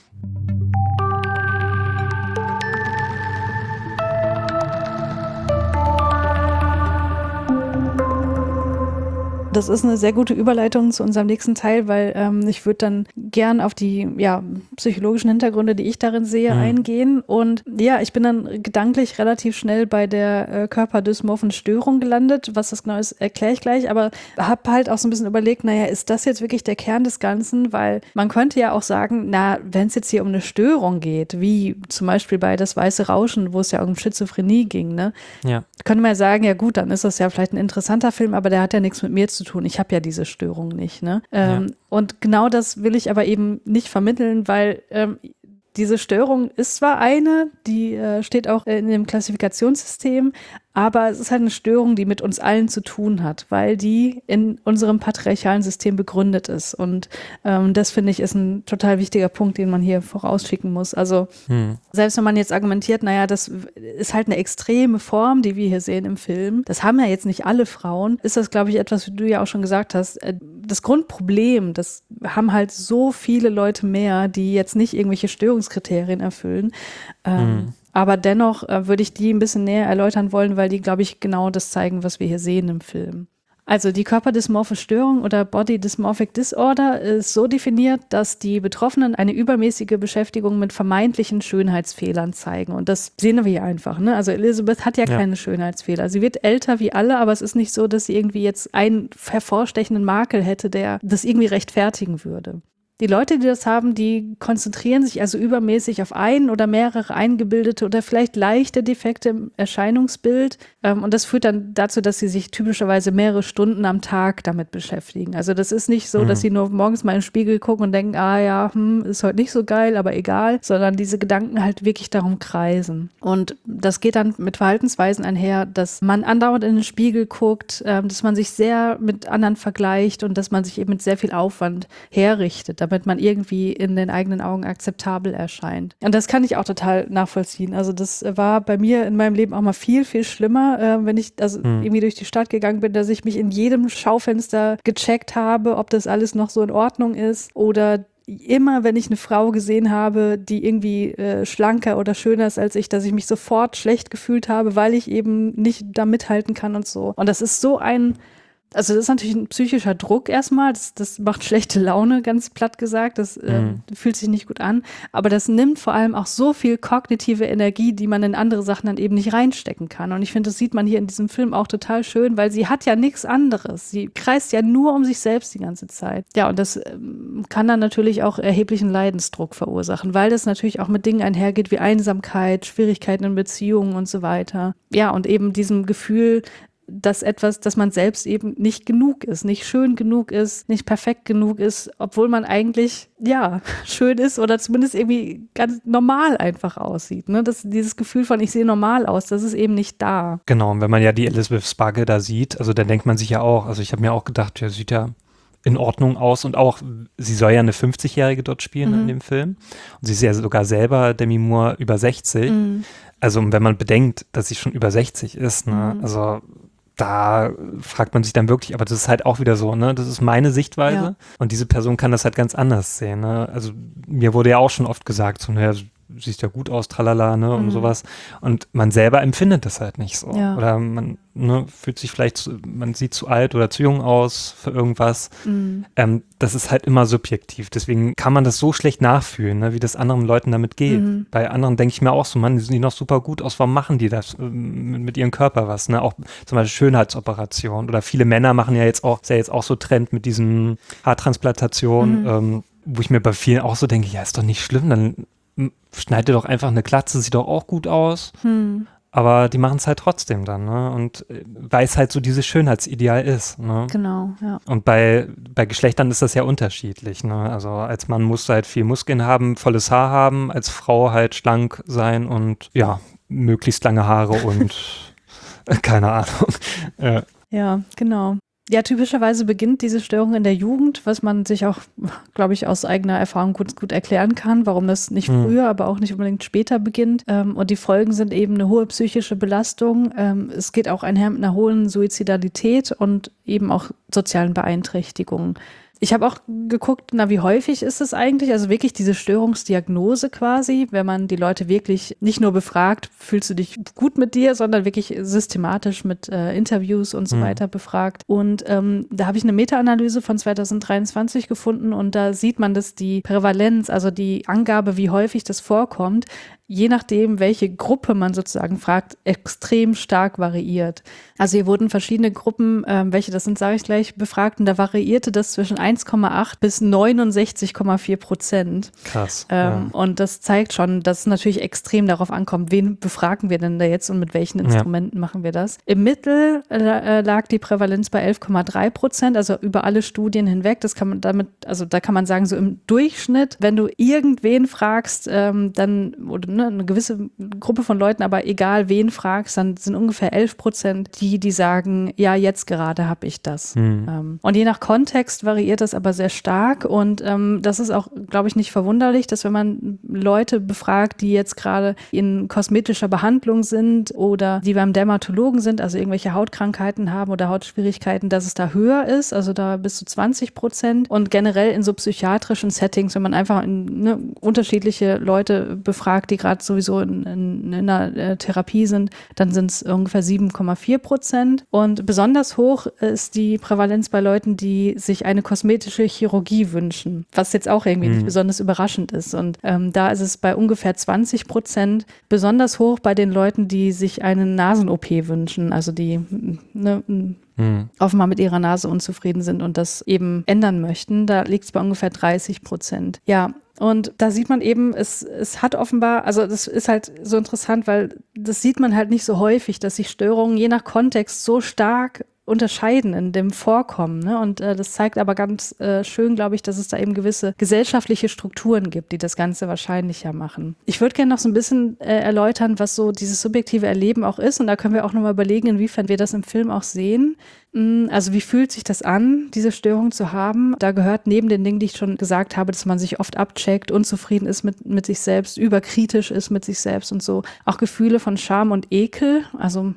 Das ist eine sehr gute Überleitung zu unserem nächsten Teil, weil ähm, ich würde dann gern auf die ja, psychologischen Hintergründe, die ich darin sehe, mhm. eingehen. Und ja, ich bin dann gedanklich relativ schnell bei der äh, körperdysmorphen Störung gelandet. Was das genau ist, erkläre ich gleich. Aber habe halt auch so ein bisschen überlegt, naja, ist das jetzt wirklich der Kern des Ganzen? Weil man könnte ja auch sagen, na, wenn es jetzt hier um eine Störung geht, wie zum Beispiel bei Das Weiße Rauschen, wo es ja um Schizophrenie ging, ne? Ja. Könnte man ja sagen, ja gut, dann ist das ja vielleicht ein interessanter Film, aber der hat ja nichts mit mir zu tun. Ich habe ja diese Störung nicht. Ne? Ähm, ja. Und genau das will ich aber eben nicht vermitteln, weil ähm, diese Störung ist zwar eine, die äh, steht auch in dem Klassifikationssystem, Aber es ist halt eine Störung, die mit uns allen zu tun hat, weil die in unserem patriarchalen System begründet ist. Und ähm, das, finde ich, ist ein total wichtiger Punkt, den man hier vorausschicken muss. Also hm. selbst wenn man jetzt argumentiert, naja, das ist halt eine extreme Form, die wir hier sehen im Film. Das haben ja jetzt nicht alle Frauen. Ist das, glaube ich, etwas, wie du ja auch schon gesagt hast, das Grundproblem, das haben halt so viele Leute mehr, die jetzt nicht irgendwelche Störungskriterien erfüllen. Ähm, hm. Aber dennoch äh, würde ich die ein bisschen näher erläutern wollen, weil die, glaube ich, genau das zeigen, was wir hier sehen im Film. Also die körperdysmorphe Störung oder Body Dysmorphic Disorder ist so definiert, dass die Betroffenen eine übermäßige Beschäftigung mit vermeintlichen Schönheitsfehlern zeigen. Und das sehen wir hier einfach. Ne? Also Elizabeth hat ja, ja keine Schönheitsfehler. Sie wird älter wie alle, aber es ist nicht so, dass sie irgendwie jetzt einen hervorstechenden Makel hätte, der das irgendwie rechtfertigen würde. Die Leute, die das haben, die konzentrieren sich also übermäßig auf ein oder mehrere eingebildete oder vielleicht leichte Defekte im Erscheinungsbild. Ähm, und das führt dann dazu, dass sie sich typischerweise mehrere Stunden am Tag damit beschäftigen. Also das ist nicht so, mhm. dass sie nur morgens mal in den Spiegel gucken und denken, ah ja, hm, ist heute nicht so geil, aber egal, sondern diese Gedanken halt wirklich darum kreisen. Und das geht dann mit Verhaltensweisen einher, dass man andauernd in den Spiegel guckt, ähm, dass man sich sehr mit anderen vergleicht und dass man sich eben mit sehr viel Aufwand herrichtet, damit man irgendwie in den eigenen Augen akzeptabel erscheint. Und das kann ich auch total nachvollziehen. Also das war bei mir in meinem Leben auch mal viel, viel schlimmer, äh, wenn ich also hm. irgendwie durch die Stadt gegangen bin, dass ich mich in jedem Schaufenster gecheckt habe, ob das alles noch so in Ordnung ist oder immer, wenn ich eine Frau gesehen habe, die irgendwie äh, schlanker oder schöner ist als ich, dass ich mich sofort schlecht gefühlt habe, weil ich eben nicht da mithalten kann und so. Und das ist so ein Also das ist natürlich ein psychischer Druck erstmal, das, das macht schlechte Laune, ganz platt gesagt, das äh, mhm. fühlt sich nicht gut an, aber das nimmt vor allem auch so viel kognitive Energie, die man in andere Sachen dann eben nicht reinstecken kann. Und ich finde, das sieht man hier in diesem Film auch total schön, weil sie hat ja nichts anderes, sie kreist ja nur um sich selbst die ganze Zeit. Ja, und das ähm, kann dann natürlich auch erheblichen Leidensdruck verursachen, weil das natürlich auch mit Dingen einhergeht wie Einsamkeit, Schwierigkeiten in Beziehungen und so weiter. Ja, und eben diesem Gefühl, dass etwas, dass man selbst eben nicht genug ist, nicht schön genug ist, nicht perfekt genug ist, obwohl man eigentlich, ja, schön ist oder zumindest irgendwie ganz normal einfach aussieht. Ne? Das, dieses Gefühl von, ich sehe normal aus, das ist eben nicht da. Genau, und wenn man ja die Elizabeth Sparkle da sieht, also da denkt man sich ja auch, also ich habe mir auch gedacht, ja, sieht ja in Ordnung aus und auch, sie soll ja eine fünfzigjährige dort spielen mhm. in dem Film und sie ist ja sogar selber, Demi Moore, über sechzig. Mhm. Also wenn man bedenkt, dass sie schon über sechzig ist, ne, mhm. also da fragt man sich dann wirklich, aber das ist halt auch wieder so, ne, das ist meine Sichtweise ja. und diese Person kann das halt ganz anders sehen, ne, also mir wurde ja auch schon oft gesagt, so, naja, siehst ja gut aus, tralala, ne, und mhm. sowas. Und man selber empfindet das halt nicht so. Ja. Oder man ne, fühlt sich vielleicht, zu, man sieht zu alt oder zu jung aus für irgendwas. Mhm. Ähm, das ist halt immer subjektiv. Deswegen kann man das so schlecht nachfühlen, ne, wie das anderen Leuten damit geht. Mhm. Bei anderen denke ich mir auch so, Mann, die sehen noch super gut aus, warum machen die das äh, mit, mit ihrem Körper was? Ne? Auch zum Beispiel Schönheitsoperationen. Oder viele Männer machen ja jetzt auch, ist ja jetzt auch so Trend mit diesen Haartransplantationen, mhm. ähm, wo ich mir bei vielen auch so denke, ja, ist doch nicht schlimm, dann schneide doch einfach eine Glatze, sieht doch auch gut aus. Hm. Aber die machen es halt trotzdem dann, ne? Und weil es halt so dieses Schönheitsideal ist, ne? Genau, ja. Und bei, bei Geschlechtern ist das ja unterschiedlich, ne? Also als Mann musst du halt viel Muskeln haben, volles Haar haben, als Frau halt schlank sein und ja, möglichst lange Haare und keine Ahnung. Ja. Ja, genau. Ja, typischerweise beginnt diese Störung in der Jugend, was man sich auch, glaube ich, aus eigener Erfahrung gut, gut erklären kann, warum das nicht mhm. früher, aber auch nicht unbedingt später beginnt. Ähm, und die Folgen sind eben eine hohe psychische Belastung. Ähm, es geht auch einher mit einer hohen Suizidalität und eben auch sozialen Beeinträchtigungen. Ich habe auch geguckt, na, wie häufig ist es eigentlich? Also wirklich diese Störungsdiagnose quasi, wenn man die Leute wirklich nicht nur befragt, fühlst du dich gut mit dir, sondern wirklich systematisch mit äh, Interviews und so mhm. weiter befragt. Und ähm, da habe ich eine Meta-Analyse von zwanzig dreiundzwanzig gefunden und da sieht man, dass die Prävalenz, also die Angabe, wie häufig das vorkommt, je nachdem, welche Gruppe man sozusagen fragt, extrem stark variiert. Also hier wurden verschiedene Gruppen, ähm, welche das sind, sage ich gleich, befragt und da variierte das zwischen eins Komma acht bis neunundsechzig Komma vier Prozent. Krass. Ähm, ja. Und das zeigt schon, dass es natürlich extrem darauf ankommt, wen befragen wir denn da jetzt und mit welchen Instrumenten ja. machen wir das. Im Mittel äh, lag die Prävalenz bei elf Komma drei Prozent, also über alle Studien hinweg. Das kann man damit, also da kann man sagen, so im Durchschnitt, wenn du irgendwen fragst, ähm, dann oder ne, eine gewisse Gruppe von Leuten, aber egal wen fragst, dann sind ungefähr elf Prozent die, die sagen, ja, jetzt gerade habe ich das. Mhm. Ähm, und je nach Kontext variiert das aber sehr stark und ähm, das ist auch, glaube ich, nicht verwunderlich, dass wenn man Leute befragt, die jetzt gerade in kosmetischer Behandlung sind oder die beim Dermatologen sind, also irgendwelche Hautkrankheiten haben oder Hautschwierigkeiten, dass es da höher ist, also da bis zu zwanzig Prozent und generell in so psychiatrischen Settings, wenn man einfach in, ne, unterschiedliche Leute befragt, die gerade sowieso in, in, in einer äh, Therapie sind, dann sind es ungefähr sieben Komma vier Prozent und besonders hoch ist die Prävalenz bei Leuten, die sich eine kosmetische Chirurgie wünschen, was jetzt auch irgendwie mhm. nicht besonders überraschend ist und ähm, da ist es bei ungefähr zwanzig Prozent, besonders hoch bei den Leuten, die sich eine Nasen-O P wünschen, also die ne, hm. offenbar mit ihrer Nase unzufrieden sind und das eben ändern möchten. Da liegt es bei ungefähr dreißig Prozent. Ja, und da sieht man eben, es, es hat offenbar, also das ist halt so interessant, weil das sieht man halt nicht so häufig, dass sich Störungen je nach Kontext so stark unterscheiden in dem Vorkommen. Ne? Und äh, das zeigt aber ganz äh, schön, glaube ich, dass es da eben gewisse gesellschaftliche Strukturen gibt, die das Ganze wahrscheinlicher machen. Ich würde gerne noch so ein bisschen äh, erläutern, was so dieses subjektive Erleben auch ist. Und da können wir auch nochmal überlegen, inwiefern wir das im Film auch sehen. Also wie fühlt sich das an, diese Störung zu haben? Da gehört neben den Dingen, die ich schon gesagt habe, dass man sich oft abcheckt, unzufrieden ist mit, mit sich selbst, überkritisch ist mit sich selbst und so, auch Gefühle von Scham und Ekel, also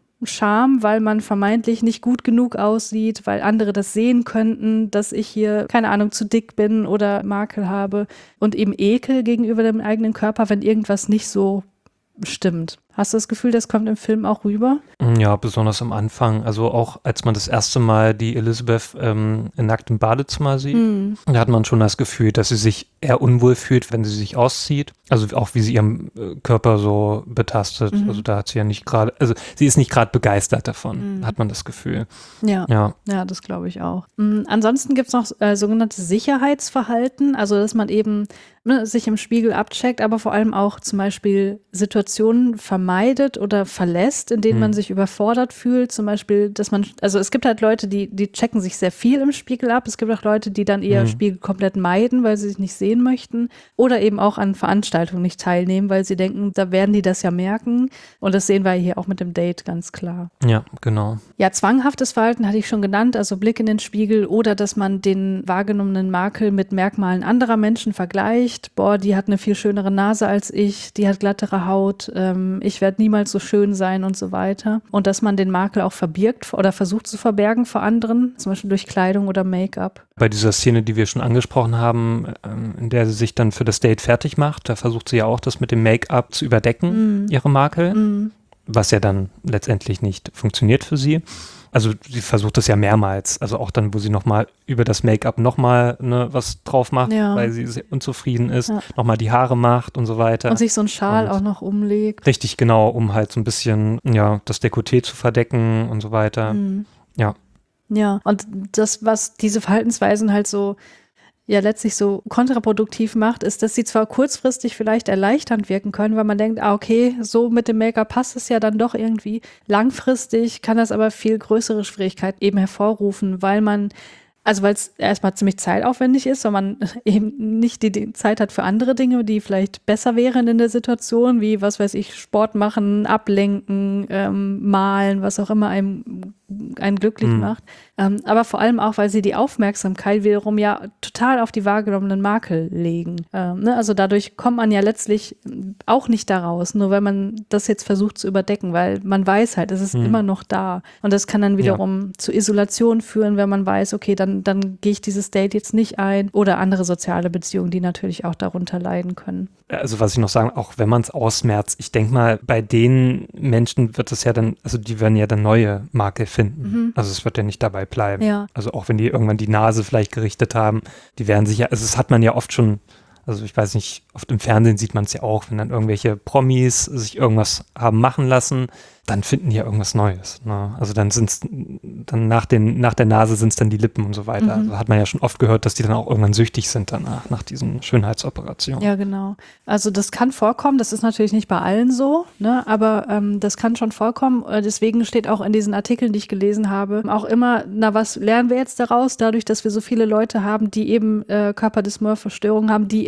Scham, weil man vermeintlich nicht gut genug aussieht, weil andere das sehen könnten, dass ich hier, keine Ahnung, zu dick bin oder Makel habe und eben Ekel gegenüber dem eigenen Körper, wenn irgendwas nicht so stimmt. Hast du das Gefühl, das kommt im Film auch rüber? Ja, besonders am Anfang. Also auch als man das erste Mal die Elizabeth ähm, nackt im Badezimmer sieht, mm. da hat man schon das Gefühl, dass sie sich eher unwohl fühlt, wenn sie sich auszieht. Also auch wie sie ihren äh, Körper so betastet. Mm. Also da hat sie ja nicht gerade, also sie ist nicht gerade begeistert davon, mm. hat man das Gefühl. Ja, ja. ja das glaube ich auch. Mhm. Ansonsten gibt es noch äh, sogenannte Sicherheitsverhalten, also dass man eben ne, sich im Spiegel abcheckt, aber vor allem auch zum Beispiel Situationen vermeidet oder verlässt, in denen hm. man sich überfordert fühlt. Zum Beispiel, dass man, also es gibt halt Leute, die, die checken sich sehr viel im Spiegel ab. Es gibt auch Leute, die dann eher hm. Spiegel komplett meiden, weil sie sich nicht sehen möchten. Oder eben auch an Veranstaltungen nicht teilnehmen, weil sie denken, da werden die das ja merken. Und das sehen wir hier auch mit dem Date ganz klar. Ja, genau. Ja, zwanghaftes Verhalten hatte ich schon genannt, also Blick in den Spiegel oder dass man den wahrgenommenen Makel mit Merkmalen anderer Menschen vergleicht. Boah, die hat eine viel schönere Nase als ich, die hat glattere Haut, ähm, ich werde niemals so schön sein und so weiter. Und dass man den Makel auch verbirgt oder versucht zu verbergen vor anderen, zum Beispiel durch Kleidung oder Make-up. Bei dieser Szene, die wir schon angesprochen haben, in der sie sich dann für das Date fertig macht, da versucht sie ja auch, das mit dem Make-up zu überdecken, mm. ihre Makel, mm. was ja dann letztendlich nicht funktioniert für sie. Also sie versucht das ja mehrmals, also auch dann, wo sie nochmal über das Make-up nochmal ne, was drauf macht, ja. weil sie unzufrieden ist, ja. nochmal die Haare macht und so weiter. Und sich so einen Schal und auch noch umlegt. Richtig, genau, um halt so ein bisschen ja das Dekolleté zu verdecken und so weiter. Mhm. Ja. Ja, und das, was diese Verhaltensweisen halt so ja letztlich so kontraproduktiv macht, ist, dass sie zwar kurzfristig vielleicht erleichternd wirken können, weil man denkt, ah okay, so mit dem Make-up passt es ja dann doch irgendwie. Langfristig kann das aber viel größere Schwierigkeiten eben hervorrufen, weil man Also weil es erstmal ziemlich zeitaufwendig ist, weil man eben nicht die, die Zeit hat für andere Dinge, die vielleicht besser wären in der Situation, wie, was weiß ich, Sport machen, ablenken, ähm, malen, was auch immer einem einen glücklich mhm. macht. Ähm, aber vor allem auch, weil sie die Aufmerksamkeit wiederum ja total auf die wahrgenommenen Makel legen. Ähm, ne? Also dadurch kommt man ja letztlich auch nicht da raus, nur weil man das jetzt versucht zu überdecken, weil man weiß halt, es ist mhm. immer noch da. Und das kann dann wiederum ja. zu Isolation führen, wenn man weiß, okay, dann, dann gehe ich dieses Date jetzt nicht ein oder andere soziale Beziehungen, die natürlich auch darunter leiden können. Also was ich noch sagen, auch wenn man es ausmerzt, ich denke mal, bei den Menschen wird es ja dann, also die werden ja dann neue Makel finden. Mhm. Also es wird ja nicht dabei bleiben. Ja. Also auch wenn die irgendwann die Nase vielleicht gerichtet haben, die werden sich ja, also das hat man ja oft schon, also ich weiß nicht, oft im Fernsehen sieht man es ja auch, wenn dann irgendwelche Promis sich irgendwas haben machen lassen, dann finden die ja irgendwas Neues. Ne? Also dann sind es, dann nach, den, nach der Nase sind es dann die Lippen und so weiter. Mhm. Also hat man ja schon oft gehört, dass die dann auch irgendwann süchtig sind danach, nach diesen Schönheitsoperationen. Ja, genau. Also das kann vorkommen, das ist natürlich nicht bei allen so, ne? aber ähm, das kann schon vorkommen. Deswegen steht auch in diesen Artikeln, die ich gelesen habe, auch immer, na was lernen wir jetzt daraus, dadurch, dass wir so viele Leute haben, die eben äh, Körperdysmorphe-Störungen haben, die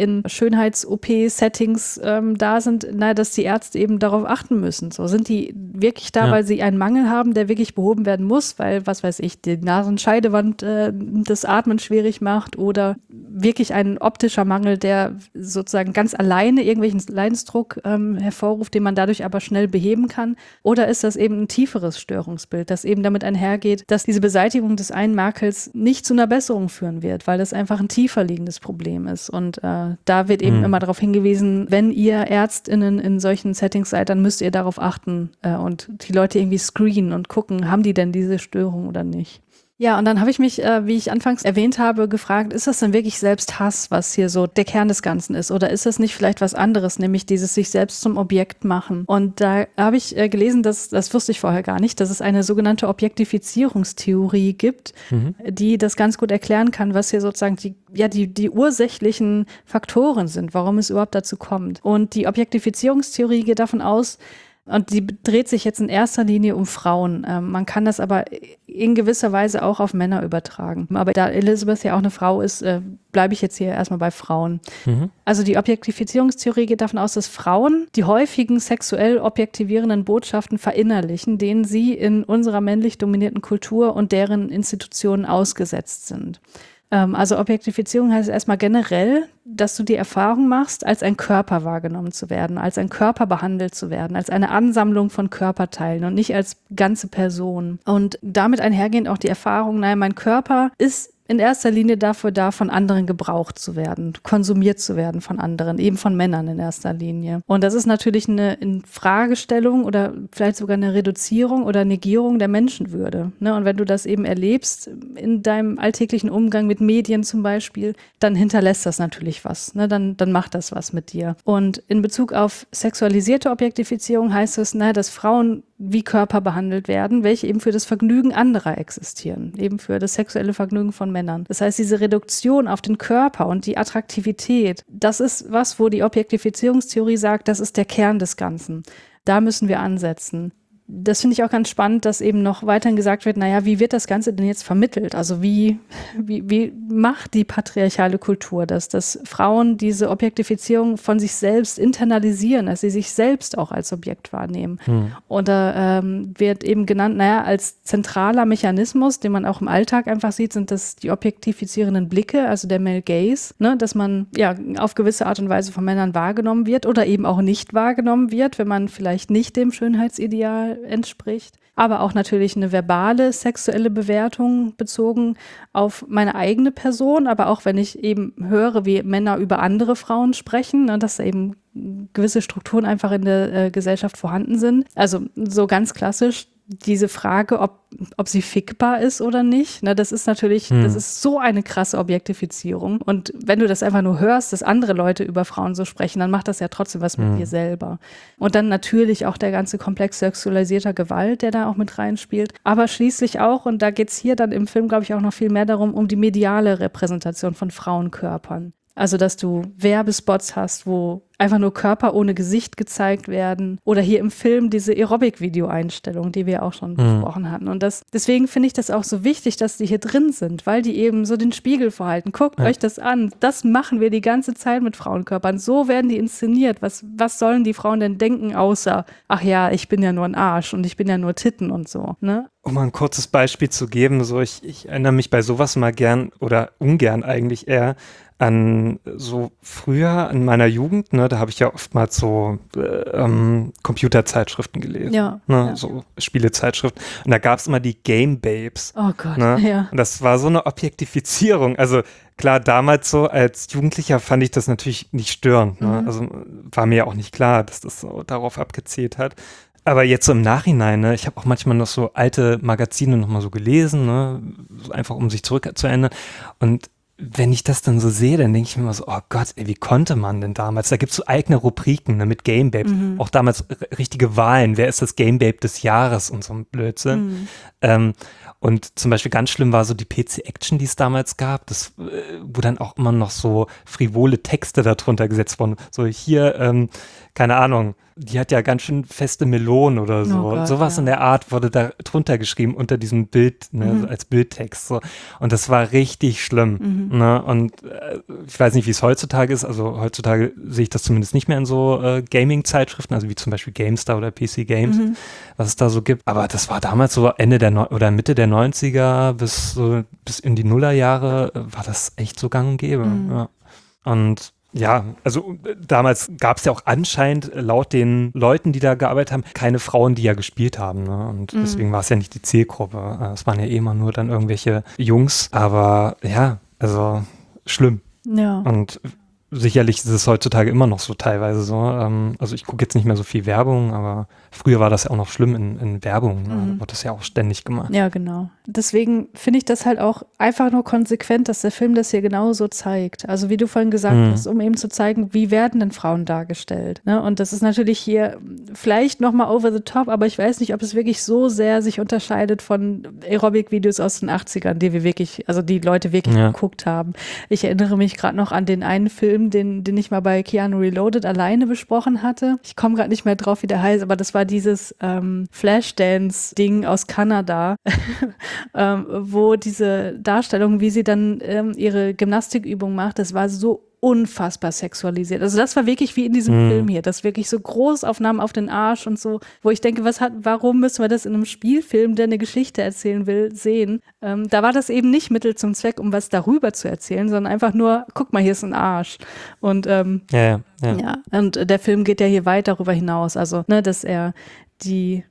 in Schönheits-O P-Settings ähm, da sind, na, dass die Ärzte eben darauf achten müssen. So, sind die wirklich da, ja. weil sie einen Mangel haben, der wirklich behoben werden muss, weil, was weiß ich, die Nasenscheidewand äh, das Atmen schwierig macht oder wirklich ein optischer Mangel, der sozusagen ganz alleine irgendwelchen Leidensdruck ähm, hervorruft, den man dadurch aber schnell beheben kann? Oder ist das eben ein tieferes Störungsbild, das eben damit einhergeht, dass diese Beseitigung des einen Makels nicht zu einer Besserung führen wird, weil das einfach ein tiefer liegendes Problem ist. Und äh, da wird eben mhm. immer darauf hingewiesen, wenn ihr ÄrztInnen in solchen Settings seid, dann müsst ihr darauf achten äh, und die Leute irgendwie screenen und gucken, haben die denn diese Störung oder nicht. Ja, und dann habe ich mich, äh, wie ich anfangs erwähnt habe, gefragt, ist das denn wirklich Selbsthass, was hier so der Kern des Ganzen ist? Oder ist das nicht vielleicht was anderes, nämlich dieses sich selbst zum Objekt machen? Und da habe ich äh, gelesen, dass, das wusste ich vorher gar nicht, dass es eine sogenannte Objektifizierungstheorie gibt, mhm. die das ganz gut erklären kann, was hier sozusagen die, ja, die, die ursächlichen Faktoren sind, warum es überhaupt dazu kommt. Und die Objektifizierungstheorie geht davon aus, und die dreht sich jetzt in erster Linie um Frauen. Ähm, man kann das aber in gewisser Weise auch auf Männer übertragen. Aber da Elizabeth ja auch eine Frau ist, äh, bleibe ich jetzt hier erstmal bei Frauen. Mhm. Also die Objektifizierungstheorie geht davon aus, dass Frauen die häufigen sexuell objektivierenden Botschaften verinnerlichen, denen sie in unserer männlich dominierten Kultur und deren Institutionen ausgesetzt sind. Also Objektifizierung heißt erstmal generell, dass du die Erfahrung machst, als ein Körper wahrgenommen zu werden, als ein Körper behandelt zu werden, als eine Ansammlung von Körperteilen und nicht als ganze Person. Und damit einhergehend auch die Erfahrung, naja, mein Körper ist in erster Linie dafür da, von anderen gebraucht zu werden, konsumiert zu werden von anderen, eben von Männern in erster Linie. Und das ist natürlich eine Infragestellung oder vielleicht sogar eine Reduzierung oder Negierung der Menschenwürde. Ne? Und wenn du das eben erlebst in deinem alltäglichen Umgang mit Medien zum Beispiel, dann hinterlässt das natürlich was. Ne? Dann, dann macht das was mit dir. Und in Bezug auf sexualisierte Objektifizierung heißt es, na, dass Frauen wie Körper behandelt werden, welche eben für das Vergnügen anderer existieren, eben für das sexuelle Vergnügen von Männern. Das heißt, diese Reduktion auf den Körper und die Attraktivität, das ist was, wo die Objektifizierungstheorie sagt, das ist der Kern des Ganzen. Da müssen wir ansetzen. Das finde ich auch ganz spannend, dass eben noch weiterhin gesagt wird, naja, wie wird das Ganze denn jetzt vermittelt? Also wie, wie, wie macht die patriarchale Kultur das, dass Frauen diese Objektifizierung von sich selbst internalisieren, dass sie sich selbst auch als Objekt wahrnehmen? Hm. Und da ähm, wird eben genannt, naja, als zentraler Mechanismus, den man auch im Alltag einfach sieht, sind das die objektifizierenden Blicke, also der Male Gaze, ne, dass man ja auf gewisse Art und Weise von Männern wahrgenommen wird oder eben auch nicht wahrgenommen wird, wenn man vielleicht nicht dem Schönheitsideal entspricht, aber auch natürlich eine verbale sexuelle Bewertung bezogen auf meine eigene Person, aber auch wenn ich eben höre, wie Männer über andere Frauen sprechen, ne, dass da eben gewisse Strukturen einfach in der äh, Gesellschaft vorhanden sind. Also so ganz klassisch diese Frage, ob, ob sie fickbar ist oder nicht, ne, das ist natürlich, hm. das ist so eine krasse Objektifizierung. Und wenn du das einfach nur hörst, dass andere Leute über Frauen so sprechen, dann macht das ja trotzdem was mit hm. dir selber. Und dann natürlich auch der ganze Komplex sexualisierter Gewalt, der da auch mit reinspielt. Aber schließlich auch, und da geht es hier dann im Film, glaube ich, auch noch viel mehr darum, um die mediale Repräsentation von Frauenkörpern. Also, dass du Werbespots hast, wo einfach nur Körper ohne Gesicht gezeigt werden. Oder hier im Film diese Aerobic-Video-Einstellung, die wir auch schon mhm. besprochen hatten. Und das, deswegen finde ich das auch so wichtig, dass die hier drin sind, weil die eben so den Spiegel vorhalten. Guckt ja. euch das an. Das machen wir die ganze Zeit mit Frauenkörpern. So werden die inszeniert. Was, was sollen die Frauen denn denken, außer, ach ja, ich bin ja nur ein Arsch und ich bin ja nur Titten und so. Ne? Um mal ein kurzes Beispiel zu geben, so ich, ich erinnere mich bei sowas mal gern oder ungern eigentlich eher an so früher in meiner Jugend, ne, da habe ich ja oftmals so äh, ähm, Computerzeitschriften gelesen, ja, ne, ja. so Spielezeitschriften. Und da gab es immer die Game Babes. Oh Gott, ne? ja. Und das war so eine Objektifizierung. Also klar, damals so als Jugendlicher fand ich das natürlich nicht störend. Ne? Mhm. Also war mir ja auch nicht klar, dass das so darauf abgezielt hat. Aber jetzt so im Nachhinein, ne, ich habe auch manchmal noch so alte Magazine nochmal so gelesen, ne, so einfach um sich zurückzuerinnern. Und wenn ich das dann so sehe, dann denke ich mir immer so, oh Gott, ey, wie konnte man denn damals? Da gibt es so eigene Rubriken, ne, mit Game Babes, mhm. auch damals r- richtige Wahlen, wer ist das Game Babe des Jahres und so ein Blödsinn. Mhm. Ähm, und zum Beispiel ganz schlimm war so die P C-Action, die es damals gab, das, wo dann auch immer noch so frivole Texte darunter gesetzt wurden. So hier, ähm, keine Ahnung, die hat ja ganz schön feste Melonen oder so. Oh Gott, Sowas ja. in der Art wurde da drunter geschrieben unter diesem Bild, ne, Mhm. so als Bildtext. So. Und das war richtig schlimm. Mhm. Ne? Und äh, ich weiß nicht, wie es heutzutage ist. Also heutzutage sehe ich das zumindest nicht mehr in so äh, Gaming-Zeitschriften, also wie zum Beispiel GameStar oder P C Games, Mhm. was es da so gibt. Aber das war damals so Ende der Neu- oder Mitte der neunziger bis, so, bis in die Nullerjahre äh, war das echt so gang und gäbe. Mhm. Ja. Und ja, also äh, damals gab es ja auch anscheinend äh, laut den Leuten, die da gearbeitet haben, keine Frauen, die ja gespielt haben. Ne? Und Mhm. deswegen war es ja nicht die Zielgruppe. Äh, Es waren ja eh immer nur dann irgendwelche Jungs. Aber ja, also schlimm. Ja. Und sicherlich ist es heutzutage immer noch so teilweise so. Ähm, also ich gucke jetzt nicht mehr so viel Werbung, aber früher war das ja auch noch schlimm in, in Werbung. Ne? Mhm. Da wurde das ja auch ständig gemacht. Ja, genau. Deswegen finde ich das halt auch einfach nur konsequent, dass der Film das hier genauso zeigt. Also wie du vorhin gesagt Mhm. hast, um eben zu zeigen, wie werden denn Frauen dargestellt. Ne? Und das ist natürlich hier vielleicht nochmal over the top, aber ich weiß nicht, ob es wirklich so sehr sich unterscheidet von Aerobic-Videos aus den achtzigern, die wir wirklich, also die Leute wirklich Ja. geguckt haben. Ich erinnere mich gerade noch an den einen Film, den, den ich mal bei Keanu Reloaded alleine besprochen hatte. Ich komme gerade nicht mehr drauf, wie der heißt, aber das war dieses ähm, Flashdance-Ding aus Kanada, ähm, wo diese Darstellung, wie sie dann ähm, ihre Gymnastikübung macht, das war so unfassbar sexualisiert. Also das war wirklich wie in diesem Mhm. Film hier, das wirklich so Großaufnahmen auf den Arsch und so, wo ich denke, was hat, warum müssen wir das in einem Spielfilm, der eine Geschichte erzählen will, sehen? Ähm, da war das eben nicht Mittel zum Zweck, um was darüber zu erzählen, sondern einfach nur, guck mal, hier ist ein Arsch. Und ähm, Ja, ja, ja. ja, und äh, der Film geht ja hier weit darüber hinaus, also ne, dass er die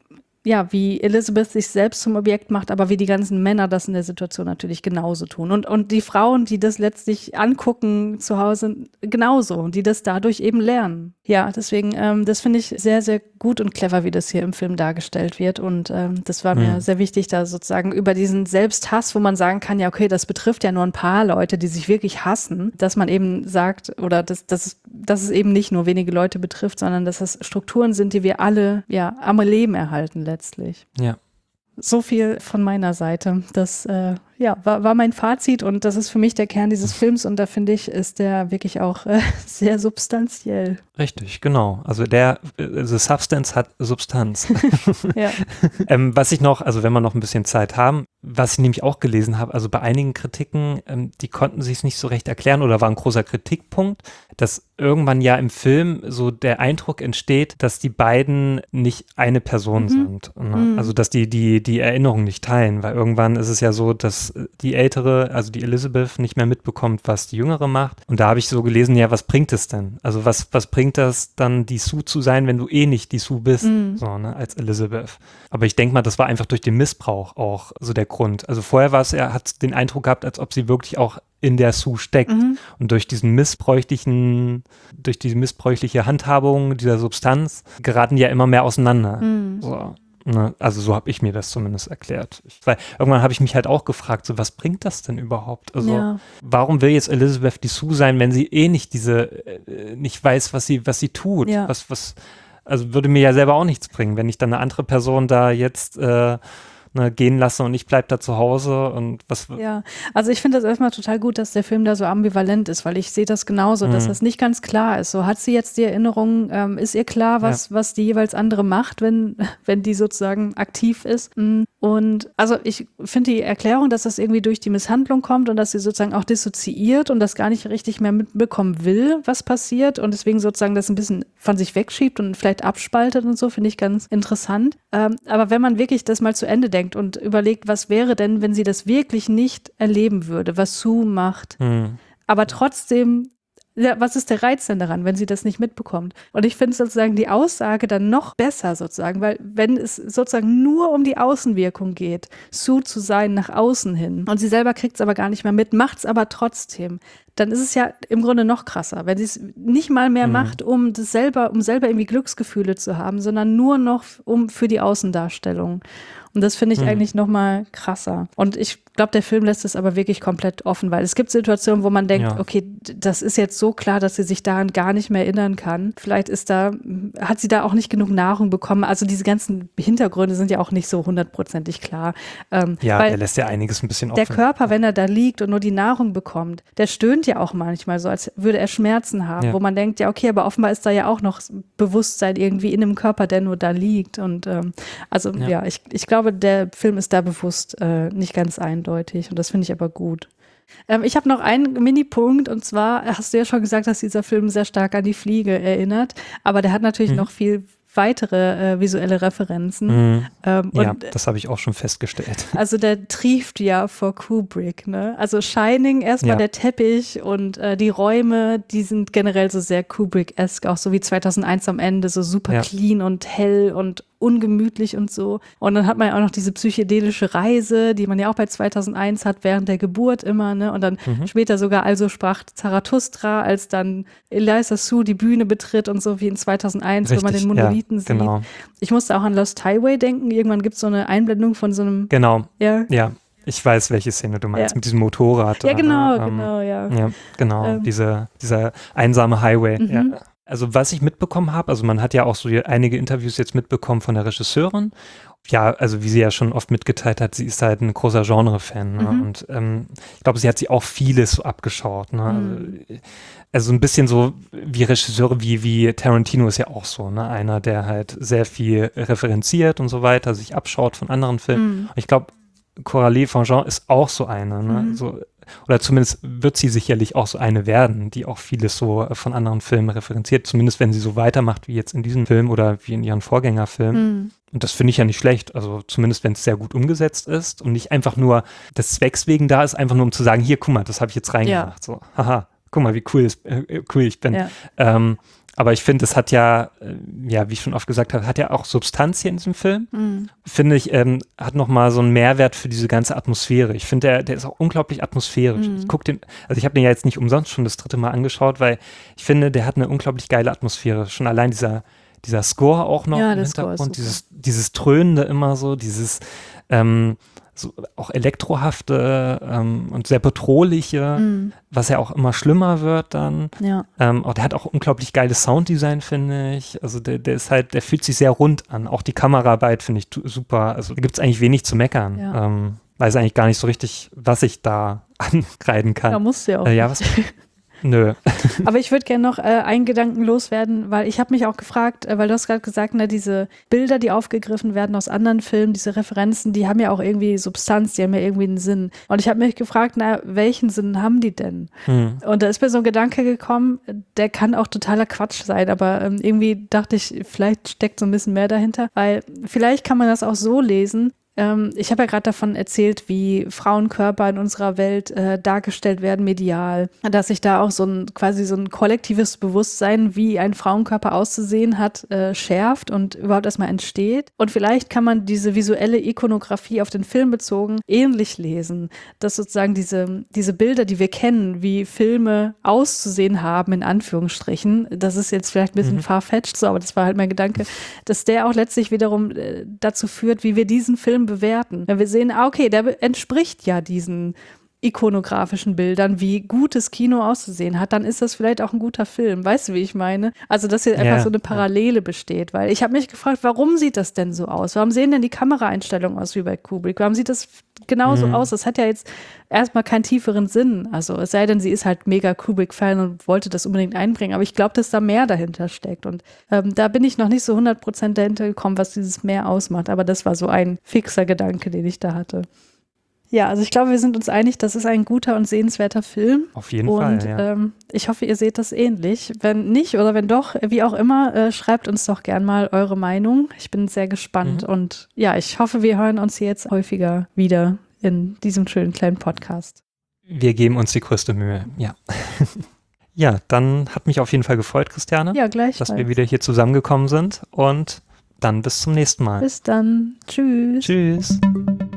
ja, wie Elizabeth sich selbst zum Objekt macht, aber wie die ganzen Männer das in der Situation natürlich genauso tun. Und, und die Frauen, die das letztlich angucken zu Hause, genauso, die das dadurch eben lernen. Ja, deswegen, ähm, das finde ich sehr, sehr gut und clever, wie das hier im Film dargestellt wird. Und ähm, das war mir Mhm. sehr wichtig, da sozusagen über diesen Selbsthass, wo man sagen kann, ja, okay, das betrifft ja nur ein paar Leute, die sich wirklich hassen, dass man eben sagt, oder dass, dass, dass es eben nicht nur wenige Leute betrifft, sondern dass das Strukturen sind, die wir alle ja am Leben erhalten letztlich. Ja. So viel von meiner Seite. Das äh, ja, war, war mein Fazit und das ist für mich der Kern dieses Films und da finde ich, ist der wirklich auch äh, sehr substanziell. Richtig, genau. Also der äh, The Substance hat Substanz. Ja. ähm, was ich noch, also wenn wir noch ein bisschen Zeit haben, was ich nämlich auch gelesen habe, also bei einigen Kritiken, ähm, die konnten sich es nicht so recht erklären oder war ein großer Kritikpunkt, dass irgendwann ja im Film so der Eindruck entsteht, dass die beiden nicht eine Person Mhm. sind. Ne? Mhm. Also dass die, die die Erinnerung nicht teilen, weil irgendwann ist es ja so, dass die Ältere, also die Elizabeth, nicht mehr mitbekommt, was die Jüngere macht. Und da habe ich so gelesen, ja, was bringt es denn? Also was, was bringt das dann, die Sue zu sein, wenn du eh nicht die Sue bist, Mhm. so, ne, als Elizabeth. Aber ich denke mal, das war einfach durch den Missbrauch auch so der Grund. Also vorher war es, er hat den Eindruck gehabt, als ob sie wirklich auch in der Sue steckt. Mhm. Und durch diesen missbräuchlichen, durch diese missbräuchliche Handhabung dieser Substanz geraten die ja immer mehr auseinander. Mhm. So, ne? Also so habe ich mir das zumindest erklärt. Ich, weil irgendwann habe ich mich halt auch gefragt, so was bringt das denn überhaupt? Also Ja. warum will jetzt Elizabeth die Sue sein, wenn sie eh nicht diese, äh, nicht weiß, was sie, was sie tut? Ja. Was, was, also würde mir ja selber auch nichts bringen, wenn ich dann eine andere Person da jetzt äh, ne, gehen lasse und ich bleibe da zu Hause und was. Ja, also ich finde das erstmal total gut, dass der Film da so ambivalent ist, weil ich sehe das genauso, dass Mhm. das nicht ganz klar ist. So, hat sie jetzt die Erinnerung, ähm, ist ihr klar, was, was die jeweils andere macht, wenn, wenn die sozusagen aktiv ist? Mm. Und also ich finde die Erklärung, dass das irgendwie durch die Misshandlung kommt und dass sie sozusagen auch dissoziiert und das gar nicht richtig mehr mitbekommen will, was passiert und deswegen sozusagen das ein bisschen von sich wegschiebt und vielleicht abspaltet und so, finde ich ganz interessant. Ähm, aber wenn man wirklich das mal zu Ende denkt und überlegt, was wäre denn, wenn sie das wirklich nicht erleben würde, was Sue macht, Hm. aber trotzdem, ja, was ist der Reiz denn daran, wenn sie das nicht mitbekommt? Und ich finde sozusagen die Aussage dann noch besser sozusagen, weil wenn es sozusagen nur um die Außenwirkung geht, Sue zu sein nach außen hin und sie selber kriegt es aber gar nicht mehr mit, macht es aber trotzdem, dann ist es ja im Grunde noch krasser, wenn sie es nicht mal mehr Mhm. macht, um das selber, um selber irgendwie Glücksgefühle zu haben, sondern nur noch um für die Außendarstellung. Und das finde ich Mhm. eigentlich nochmal krasser. Und ich glaube, der Film lässt es aber wirklich komplett offen, weil es gibt Situationen, wo man denkt, Ja. okay, das ist jetzt so klar, dass sie sich daran gar nicht mehr erinnern kann. Vielleicht ist da, hat sie da auch nicht genug Nahrung bekommen. Also diese ganzen Hintergründe sind ja auch nicht so hundertprozentig klar. Ähm, Ja, weil der lässt ja einiges ein bisschen offen. der Körper, wenn er da liegt und nur die Nahrung bekommt, der stöhnt ja auch manchmal so, als würde er Schmerzen haben, Ja. wo man denkt, ja okay, aber offenbar ist da ja auch noch Bewusstsein irgendwie in einem Körper, der nur da liegt. Und ähm, also ja, Ja. ich, ich glaube, der Film ist da bewusst äh, nicht ganz eindeutig und das finde ich aber gut. Ähm, ich habe noch einen Minipunkt und zwar hast du ja schon gesagt, dass dieser Film sehr stark an die Fliege erinnert, aber der hat natürlich Mhm. noch viel weitere äh, visuelle Referenzen. Mhm. Ähm, Ja, und das habe ich auch schon festgestellt. also der trieft ja vor Kubrick, ne? Also Shining, erstmal Ja. der Teppich und äh, die Räume, die sind generell so sehr Kubrick-esque, auch so wie zweitausendeins am Ende, so super Ja. clean und hell und ungemütlich und so. Und dann hat man ja auch noch diese psychedelische Reise, die man ja auch bei zweitausendeins hat, während der Geburt immer, ne? Und dann Mhm. später sogar Also sprach Zarathustra, als dann Eliza Sue die Bühne betritt und so wie in zweitausendeins, wenn man den Monolithen ja, sieht. genau. Ich musste auch an Lost Highway denken. Irgendwann gibt es so eine Einblendung von so einem, Genau, ja, ja. Ich weiß, welche Szene du meinst, Ja. mit diesem Motorrad. ja da, genau, ähm, genau, ja. Ja, genau, Ähm. diese, dieser einsame Highway. Mhm. Ja. Also was ich mitbekommen habe, also man hat ja auch so einige Interviews jetzt mitbekommen von der Regisseurin. Ja, also wie sie ja schon oft mitgeteilt hat, sie ist halt ein großer Genre-Fan. Ne? Mhm. Und ähm, ich glaube, sie hat sich auch vieles so abgeschaut. Ne? Mhm. Also, also ein bisschen so wie Regisseure wie, wie Tarantino ist ja auch so, ne? Einer, der halt sehr viel referenziert und so weiter, sich abschaut von anderen Filmen. Mhm. Und ich glaube, Coralie Fanjean ist auch so eine, ne? Mhm. So, oder zumindest wird sie sicherlich auch so eine werden, die auch vieles so äh, von anderen Filmen referenziert, zumindest wenn sie so weitermacht wie jetzt in diesem Film oder wie in ihren Vorgängerfilmen. Mhm. Und das finde ich ja nicht schlecht, also zumindest wenn es sehr gut umgesetzt ist und nicht einfach nur des Zwecks wegen da ist, einfach nur um zu sagen, hier, guck mal, das habe ich jetzt reingemacht. So, haha, guck mal, wie cool, ist, äh, cool ich bin. Ja. Ähm, aber ich finde, es hat ja, äh, ja, wie ich schon oft gesagt habe, hat ja auch Substanz hier in diesem Film. Mhm. Finde ich, ähm, hat nochmal so einen Mehrwert für diese ganze Atmosphäre. Ich finde, der, der ist auch unglaublich atmosphärisch. Mhm. Ich guck den, also ich habe den ja jetzt nicht umsonst schon das dritte Mal angeschaut, weil ich finde, der hat eine unglaublich geile Atmosphäre. Schon allein dieser, dieser Score auch noch Ja, im der Score ist Hintergrund, super. dieses, dieses Dröhnende immer so, dieses ähm, so auch elektrohafte ähm, und sehr bedrohliche, Mhm. was ja auch immer schlimmer wird dann. Ja. Ähm, auch der hat auch unglaublich geiles Sounddesign, finde ich. Also der, der ist halt, der fühlt sich sehr rund an. Auch die Kameraarbeit finde ich tu- super. Also da gibt es eigentlich wenig zu meckern. Ja. Ähm, weiß eigentlich gar nicht so richtig, was ich da ankreiden kann. Ja, musst du ja auch. äh, ja, was? Nö. Aber ich würde gerne noch äh, einen Gedanken loswerden, weil ich habe mich auch gefragt, äh, weil du hast gerade gesagt, ne, diese Bilder, die aufgegriffen werden aus anderen Filmen, diese Referenzen, die haben ja auch irgendwie Substanz, die haben ja irgendwie einen Sinn. Und ich habe mich gefragt, na, welchen Sinn haben die denn? Hm. Und da ist mir so ein Gedanke gekommen, der kann auch totaler Quatsch sein, aber ähm, irgendwie dachte ich, vielleicht steckt so ein bisschen mehr dahinter, weil vielleicht kann man das auch so lesen. Ähm, ich habe ja gerade davon erzählt, wie Frauenkörper in unserer Welt äh, dargestellt werden medial, dass sich da auch so ein quasi so ein kollektives Bewusstsein, wie ein Frauenkörper auszusehen hat, äh, schärft und überhaupt erstmal entsteht. Und vielleicht kann man diese visuelle Ikonografie auf den Film bezogen ähnlich lesen, dass sozusagen diese, diese Bilder, die wir kennen, wie Filme auszusehen haben, in Anführungsstrichen, das ist jetzt vielleicht ein bisschen Mhm. farfetched, so, aber das war halt mein Gedanke, dass der auch letztlich wiederum äh, dazu führt, wie wir diesen Film bewerten. Wenn wir sehen, ah, okay, der be- entspricht ja diesen ikonografischen Bildern, wie gutes Kino auszusehen hat, dann ist das vielleicht auch ein guter Film. Weißt du, wie ich meine? Also, dass hier Ja, einfach so eine ja. Parallele besteht, weil ich habe mich gefragt, warum sieht das denn so aus? Warum sehen denn die Kameraeinstellungen aus wie bei Kubrick? Warum sieht das genauso Mhm. aus? Das hat ja jetzt erstmal keinen tieferen Sinn. Also, es sei denn, sie ist halt mega Kubrick-Fan und wollte das unbedingt einbringen, aber ich glaube, dass da mehr dahinter steckt und ähm, da bin ich noch nicht so hundert Prozent dahinter gekommen, was dieses mehr ausmacht, aber das war so ein fixer Gedanke, den ich da hatte. Ja, also ich glaube, wir sind uns einig, das ist ein guter und sehenswerter Film. Auf jeden Und Fall, ja. ähm, ich hoffe, ihr seht das ähnlich. Wenn nicht oder wenn doch, wie auch immer, äh, schreibt uns doch gern mal eure Meinung. Ich bin sehr gespannt. Mhm. Und ja, ich hoffe, wir hören uns jetzt häufiger wieder in diesem schönen kleinen Podcast. Wir geben uns die größte Mühe, ja. Ja, dann hat mich auf jeden Fall gefreut, Christiane, Ja, gleich. dass wir wieder hier zusammengekommen sind und dann bis zum nächsten Mal. Bis dann. Tschüss. Tschüss.